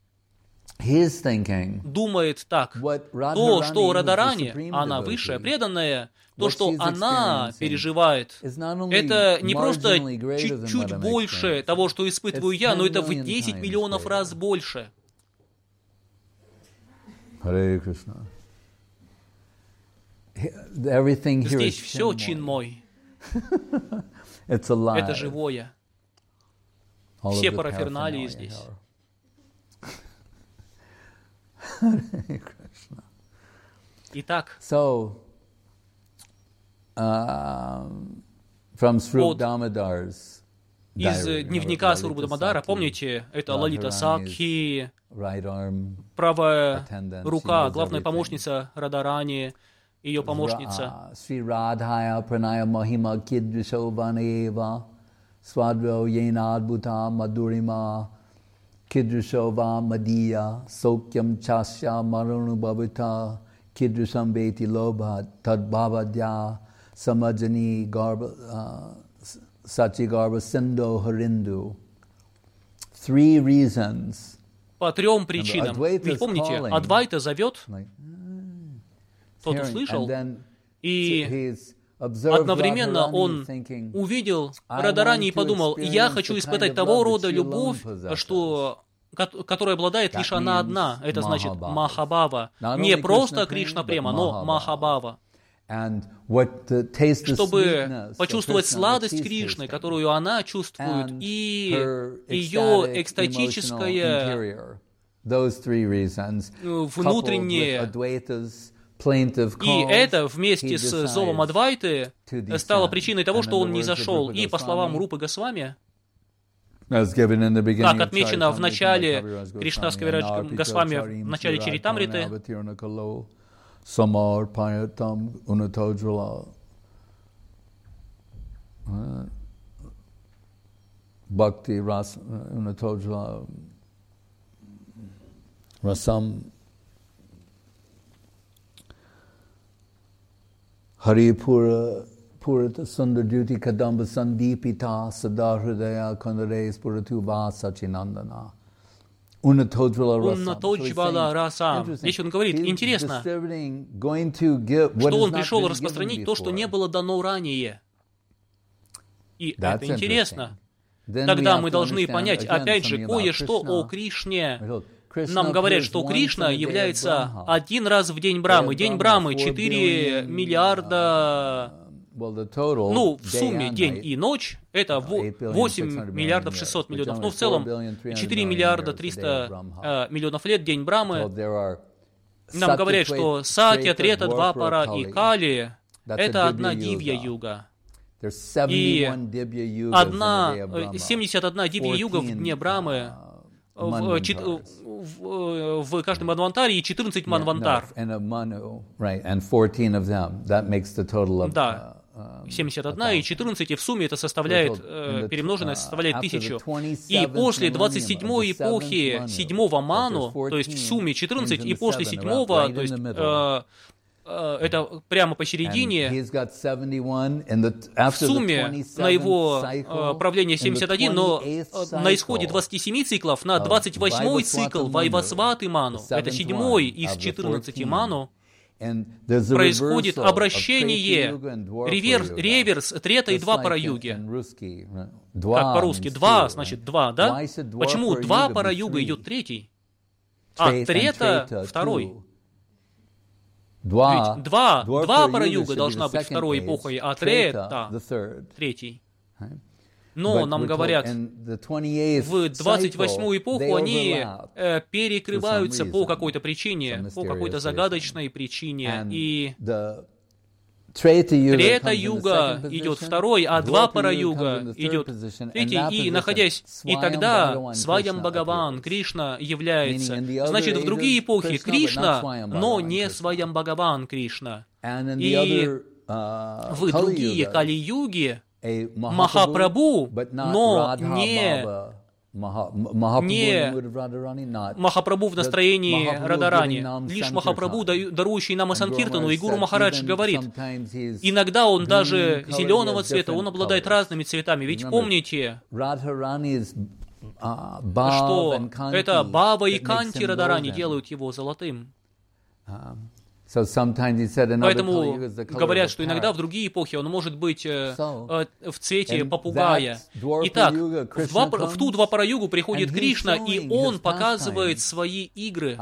думает так. То, что Радарани, она высшая, преданная, то, что она переживает, это не просто чуть-чуть больше того, что испытываю я, но это в десять миллионов раз больше. Здесь все чинмой. Это живое. Все параферналии здесь. Итак, so, uh, from Srup Damodar's из дневника Сварупа Дамодара, помните, это Лалита Сакхи, правая рука, главная помощница Радарани, ее помощница. Swadro yena adbhuta madurima kidrishova madiya sokyam chasya marunu bhavita kidrisham beti lobha tadbhavadya samajani garba sachi garba sindo harindu. Three reasons. По трем причинам. Ведь помните, Адвайта зовет, тот услышал, и одновременно он увидел Радарани и подумал, я хочу испытать того рода любовь, что, которая обладает лишь она одна. Это значит Махабхава. Не просто Кришна Према, но Махабхава. Чтобы почувствовать сладость Кришны, которую она чувствует, и ее экстатическое внутреннее. И это вместе с зовом Адвайты стало причиной того, что он не зашел. И по словам Рупы Госвами, как отмечено в начале Кришнас Кавираджа Госвами, в начале Чаритамриты, Bhakti Unatodjala Rasam Hari Pura Purata Sundar Duty Kadamba Sandipita Sadahridaya Kandares Puratuva Sachinandana. Уннатоджвала Раса. Здесь он говорит, интересно, что он пришел распространить то, что не было дано ранее. И это интересно. Тогда мы должны понять, опять же, кое-что о Кришне. Нам говорят, что Кришна является один раз в день Брамы. День Брамы — четыре миллиарда... Ну, в сумме день и ночь — это восемь миллиардов шестьсот миллионов. Ну, в целом, четыре миллиарда триста э, миллионов лет день Брамы. Нам говорят, что Сатья, Трета, Двапара и Кали — это одна дивья-юга. И одна, семьдесят одна дивья-юга в дне Брамы, в, в, в каждом манвантаре и четырнадцать манвантар. Да, семьдесят одна и четырнадцать, и в сумме это составляет, э, перемноженное составляет тысячу. И после двадцать седьмой эпохи седьмого ману, то есть в сумме четырнадцать, и после седьмого, то есть э, это прямо посередине, в сумме на его правление семьдесят один, но на исходе двадцати семи циклов, на двадцать восьмой цикл Вайвасваты Ману, это седьмой из четырнадцати Ману, происходит обращение, реверс, реверс Трета и два Пара-юги. Как по-русски? Два, значит, два, да? Почему два Пара-юга идет третий, а Трета второй? Ведь два, два Пара-юга должна быть второй эпохой, а Трета третий. Но нам говорят, в двадцать восьмую эпоху они э, перекрываются по какой-то причине, по какой-то загадочной причине. И Трета-юга идет второй, а два Пара-юга идет третий. И находясь, и тогда Сваям Бхагаван, Кришна является. Значит, в другие эпохи Кришна, но не Сваям Бхагаван Кришна. И в другие Кали-юги Махапрабху, но не, не Махапрабху в настроении Радарани, лишь Махапрабху, дарующий нам Санкиртану. И Гуру Махарадж говорит, иногда он даже зеленого цвета, он обладает разными цветами. Ведь помните, что это Бава и Канти Радарани делают его золотым. Поэтому говорят, что иногда в другие эпохи он может быть э, э, в цвете попугая. Итак, в, два, в ту два Пара-югу приходит Кришна, и он показывает свои игры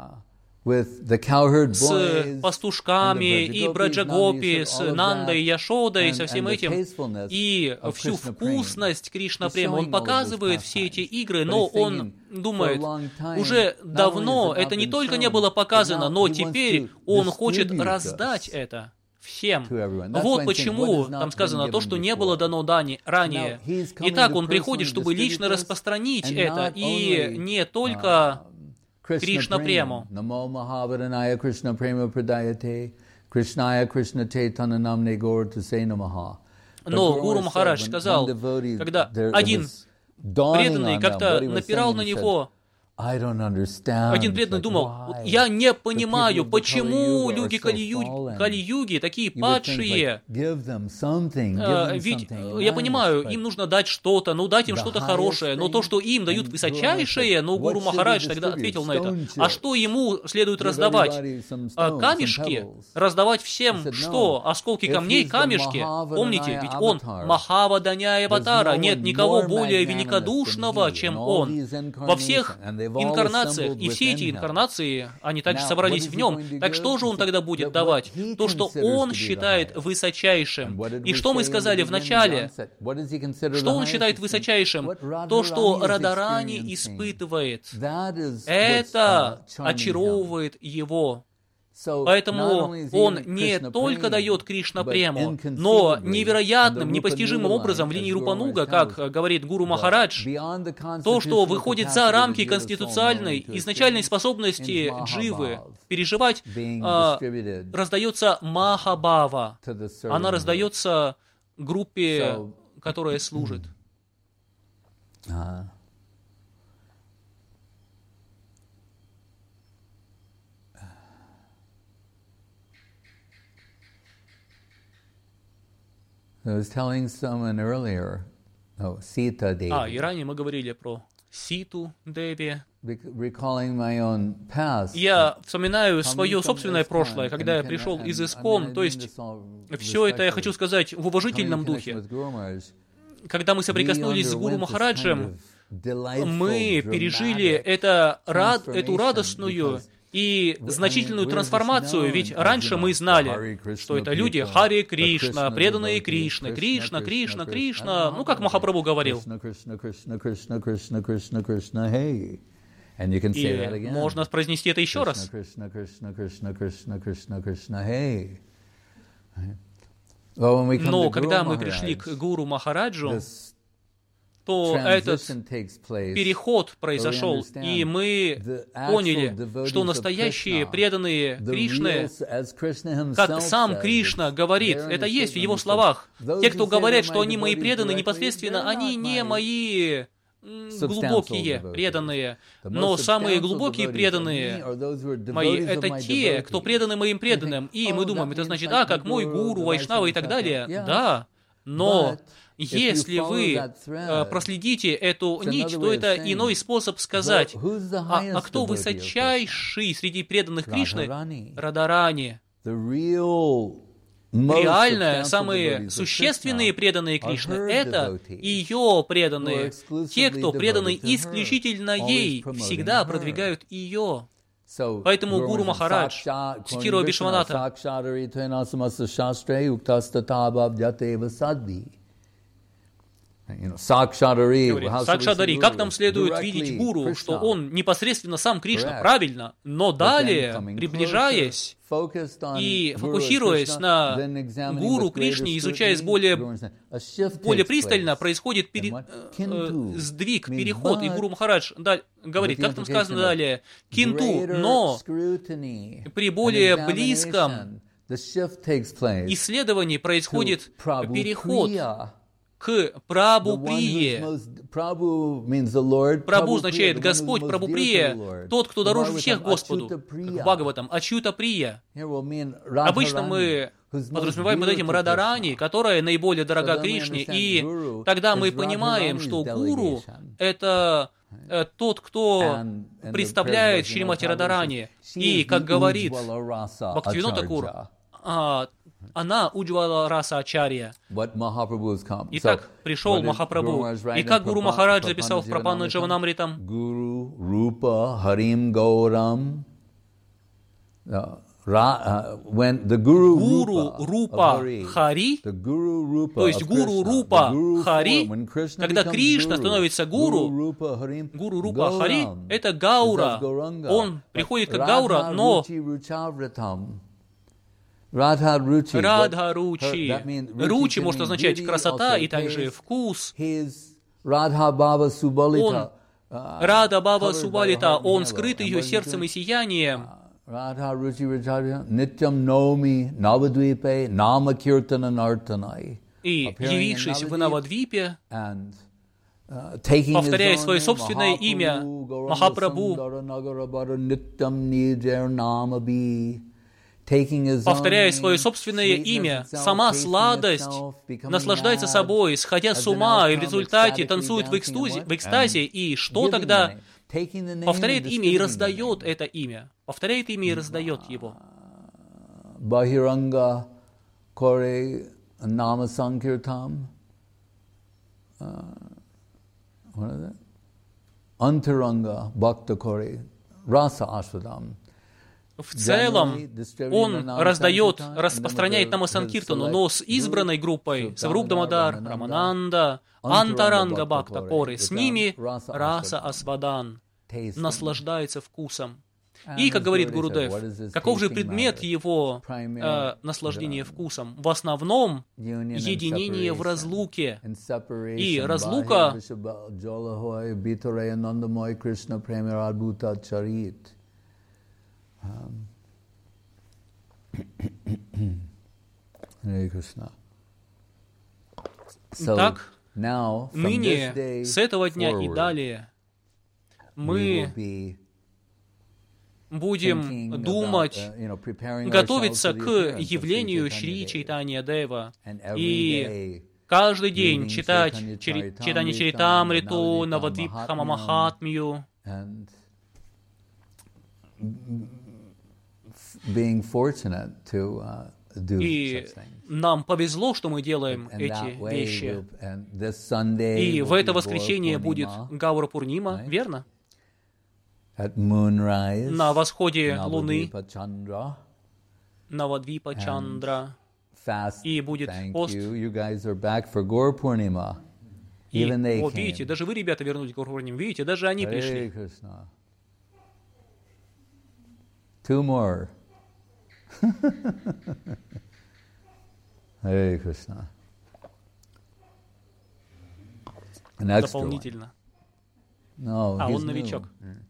с пастушками и Браджагопи, с Нандой и Яшодой, со всем этим, и всю вкусность Кришна Према. Он показывает все эти игры, но он думает, уже давно это не только не было показано, но теперь он хочет раздать это всем. Вот почему там сказано то, что не было дано дани ранее. Итак, он приходит, чтобы лично распространить это, и не только Кришна Прему. Намо Махаваранaya Кришна Према Прадаяте, Кришная Кришна Чайтана Намне Гор Тусей Намаха. Но Гуру Махарадж сказал, когда один преданный как-то напирал на него, один преданный думал, я не понимаю, почему люди Кали-юги, Кали-юги такие падшие. Ведь, я понимаю, им нужно дать что-то, ну дать им что-то хорошее, но то, что им дают высочайшее, но Гуру Махарадж тогда ответил на это. А что ему следует раздавать? Камешки? Раздавать всем что? Осколки камней, камешки? Помните, ведь он Махаваданяя Аватара, нет никого более великодушного, чем он. Во всех инкарнациях, и все эти инкарнации, они также собрались в нем. Так что же он тогда будет давать? То, что он считает высочайшим. И что мы сказали в начале? Что он считает высочайшим? То, что Радарани испытывает. Это очаровывает его. Поэтому он не только дает Кришна Прему, но невероятным, непостижимым образом в линии Рупануга, как говорит Гуру Махарадж, то, что выходит за рамки конституциональной изначальной способности дживы переживать, э, раздается Махабава. Она раздается группе, которая служит. I was telling someone earlier, oh, Sita Devi. А, и ранее мы говорили про Ситу Деви. Recalling my own past. Я вспоминаю свое собственное прошлое, когда я пришел из Искон, то есть все это я хочу сказать в уважительном духе. Когда мы соприкоснулись с Гуру Махараджем, мы пережили это, рад, эту радостную и значительную трансформацию, ведь раньше мы знали, что это люди Харе Кришна, преданные Кришны, Кришна, Кришна, Кришна, ну, как Махапрабху говорил. И можно произнести это еще раз. Но когда мы пришли к Гуру Махараджу, то этот переход произошел, и мы поняли, что настоящие преданные Кришны, как сам Кришна говорит, это есть в его словах. Те, кто говорят, что они мои преданные непосредственно, они не мои глубокие преданные, но самые глубокие преданные мои — это те, кто преданы моим преданным. И мы думаем, это значит, а, как мой гуру, вайшнава и так далее. Да, но если вы э, проследите эту нить, то это иной способ сказать, а, а кто высочайший среди преданных Кришны? Радарани. Реально, самые существенные преданные Кришны — это ее преданные. Те, кто преданы исключительно ей, всегда продвигают ее. Поэтому Гуру Махарадж, цитируя Вишваната, говорит, Сакшадари, как нам следует видеть Гуру, что он непосредственно сам Кришна, правильно, но далее, приближаясь и фокусируясь на Гуру Кришне, изучаясь более, более пристально, происходит пере, э, сдвиг, переход, и Гуру Махарадж даль, говорит, как там сказано далее, кинту, но при более близком исследовании происходит переход к Прабху Прие. Прабху означает Господь, Прабху Прия, тот, кто дороже всех Господу, как в Бхагаватам, Ачюта Прия. Обычно мы подразумеваем под этим Радарани, которая наиболее дорога Кришне, и тогда мы понимаем, что Гуру — это тот, кто представляет Шримати Радарани. И, как говорит Бхактивинода Тхакур, она Уджвала Раса Ачарья. Итак, пришел Махапрабху. И как Гуру Махарадж записал в Прапанна Джаванамритам? Гуру Рупа Харим Гаурам. Гуру Рупа Хари, то есть Гуру Рупа Хари, когда Кришна становится Гуру, Гуру Рупа Хари, это Гаура. Он приходит как Гаура, но Радха Ручи. Ручи может означать красота и также вкус. Радха Бава Субалита. Рада Бава Субалита, он скрыт ее сердцем и сиянием. Радха Ручи Нитям Номи Навадвипе Нама Киртана Нартанай. И, явившись в Навадвипе, повторяя свое собственное имя, Махапрабху, повторяя свое собственное имя, сама сладость, наслаждается собой, сходя с ума, и в результате танцует в экстазе, в экстазе, и что тогда? Повторяет имя и раздает это имя. Повторяет имя и раздает его. Бахиранга коре нама санкиртам. Антаранга бхакта коре раса ашвадам. В целом, он раздает, распространяет Намасанкиртану, но с избранной группой, Саврубдамадар, Рамананда, Антаранга Бхакта Коры, с ними Раса Асвадан, наслаждается вкусом. И, как говорит Гурудев, каков же предмет его э, наслаждения вкусом? В основном, единение в разлуке. И разлука... Так, ныне, с этого дня и далее, мы будем думать, готовиться к явлению Шри Чайтанья Дева и каждый день читать Чайтанья Чаритамриту, Навадвипхама Махатмию, being fortunate to uh, do и such things. Нам повезло, что мы делаем And эти way, вещи. and this Sunday И в will это be воскресенье Gaura будет Purnima, Гаура Пурнима, right? верно? At moonrise, На восходе луны, Navadvipa Chandra, Навадвипа Чандра. fast. И будет Thank пост. you. You guys are back for Gaura Purnima. И Even they вот came. видите, даже вы, ребята, вернулись к Гаура Пурниме. Видите, даже они Hare пришли. Krishna. Two more. Hare Krishna. An extra one. Дополнительно. No, А he's он new. новичок.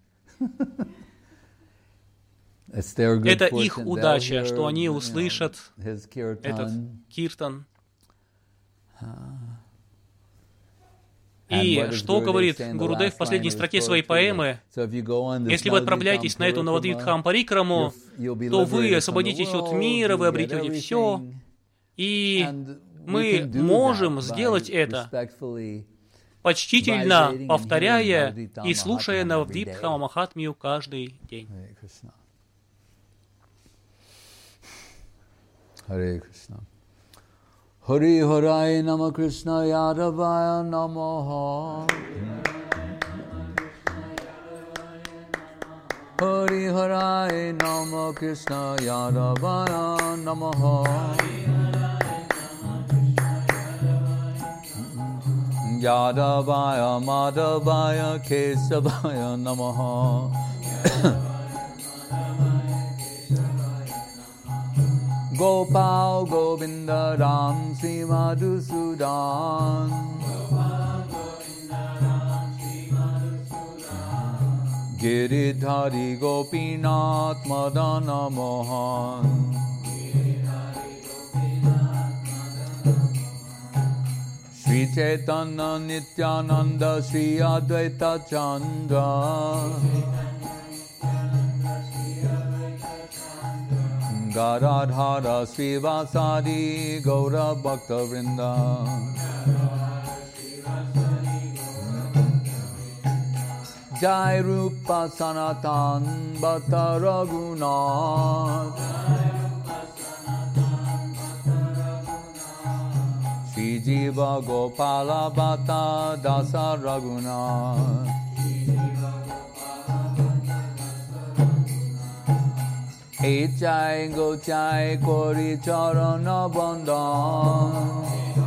It's their good Это их fortune. удача, They'll что hear, они you know, услышат his этот kirtan. киртан. And И что говорит Гурудев в последней строке своей поэмы? Если вы отправляетесь на эту Навадвипдхам Парикраму, то вы освободитесь от мира, вы обретете все. И мы можем сделать это, почтительно повторяя и слушая Навадвипдхама Махатмию каждый день. Харе Кришна. Хари Харай Нама Кришна Ядавая Намаха. Хари Харай Нама Кришна Ядавaya Namaha. Yadavaya Madhavaya Kesavaya Namaha. Gopal Govinda Ram Sri Madhusudan. Giridhari Gopinath Madana Mohan. Sri Chaitanya Nityananda Sri Advaita Chandra. Gadadhara Srivasadi Gaura Bhakta Vrinda. Jai Rupa Sanatan Bhatta Raghunath. Shri Jiva Gopala Bhatta Dasa Raghunath. Echai Gochai Kori Charana Bandhan.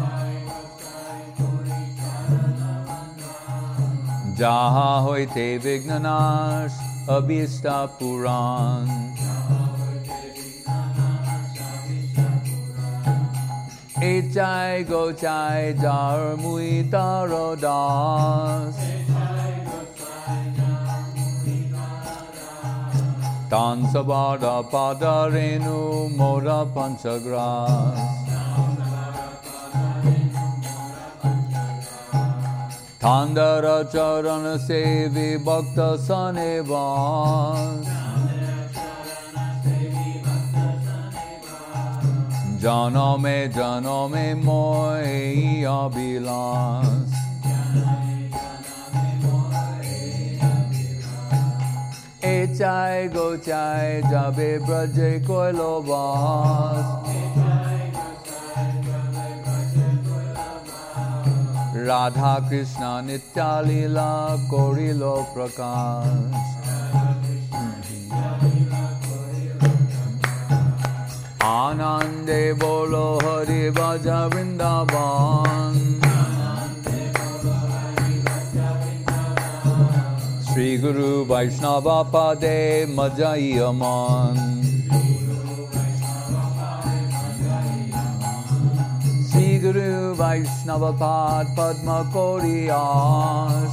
Jaha Hoite Vignanash Abhista Puran. Echai Gochai Jar Muita Rodas. Tan Sabada Padarenu Mora Panchagras. Tandara Charana Sevi Bhakta Sanevas. Janame Janame Moi Abhilas. Echai Gochai Jabe Braje Koilovas. Radha Krishna Nitya Lila Korilo Prakash. Anande Bolo Hari Bhaja Vrindavan. Sri Guru Vaishnava Pade Majai Aman. Sri Guru Vaishnava Pad Padma Koriyas.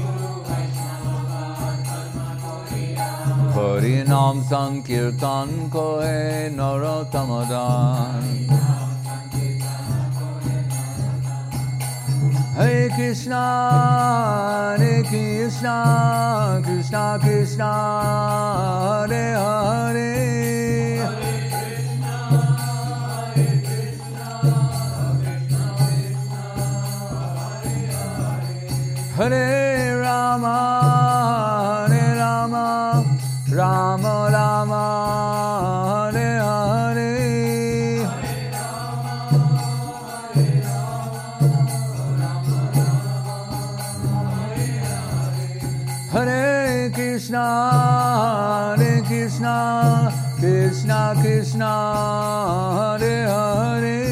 Harinam Sankirtan Kohe Narotamadan. Hare Krishna, Hare Krishna, Krishna Krishna, Hare Hare. Hare Rama, Hare Rama, Rama Rama, Hare Hare. Hare Krishna, Hare Krishna, Krishna Krishna, Hare Hare.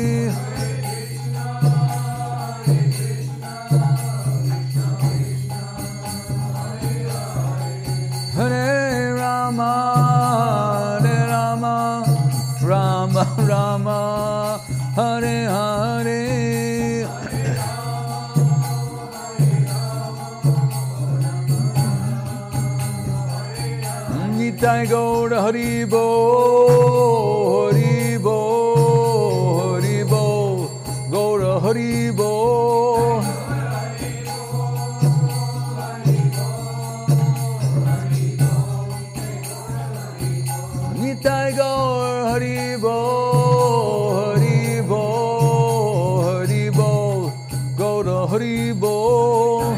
Hare Rama, Hare Rama, Rama Rama, Hare Hare. Nitai Gaur Hari Bo, Hari Bo, Hari Bo, Gaur Hari Bo. Nitai Gaur Hari Bol, Hari Bol, Hari Bol, go to Hari Bol.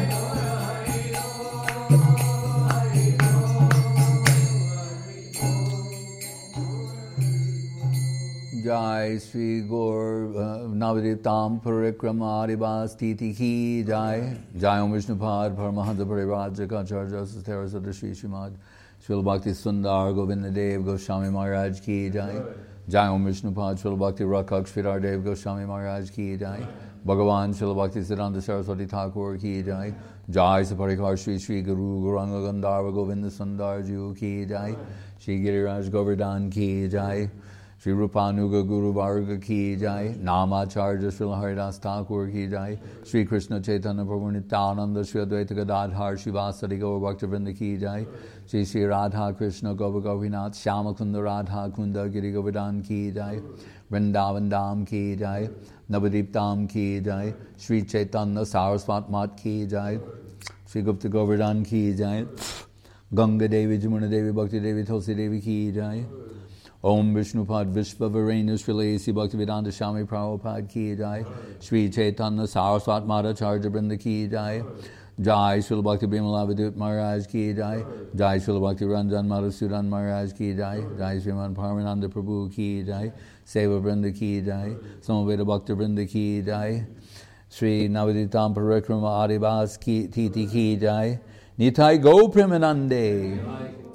Jai Sri Gaur Navadiptam Parikrama Adibas Titi Ki Jai Jai Om Vishnupad Paramahanta Parivajaka Acharya Sastera Sada Sri Srimad Srila Bhakti Sundar Govinda Dev Goswami Maharaj Ki Jai Jai Om Vishnupad Srila Bhakti Rakak Sridhar Dev Goswami Maharaj Ki Jai Bhagavan Srila Bhakti Siddhanta Saraswati Thakur Ki Jai Jai Saparikar Sri Sri Guru Gauranga Gandharva Govinda Sundar Ju Ki Jai Shri Giriraj Govardhan Ki Jai Shri Rupanuga Guru Varga Ki Jai, Namacharya Srila Haridas Thakur Ki Jai, Shri Krishna Chaitanya Prabhu Nityananda Shri Advaita Gadadhar Shivasari Gaur Bhaktivinoda Ki Jai, Shri Shri Radha Krishna Gopa Govinath Shama Kunda Radha Kunda Giri Govardhan Ki Jai, Vrindavan Dham Ki Jai, Navadip Dham Ki Jai, Shri Chaitanya Saraswat Mat Ki Jai, Shri Gupta Govardhan Ki Jai, Ganga Devi Jamuna Devi Bhakti Devi Tulsi Devi Ki Jai, Om Vishnupad Vishva Varena Srila A C Bhaktivedanta Swami Prabhupada Ki Jai, Shri Chaitanya Saraswat Madhacharya Brinda Ki Jai, Jai Srila Bhakti Bimalavadut Maharaj Ki Jai, Jai Srila Bhakti Ranjan Madhusudan Maharaj Ki Jai, Jai Sriman Paramananda Prabhu Ki Jai, Seva Brinda Ki Jai, Samaveda Bhakti Brinda Ki Jai, Shri Navaditam Parikrama Adibas Ki Titi Ki Jai, Nitai Go Premanande.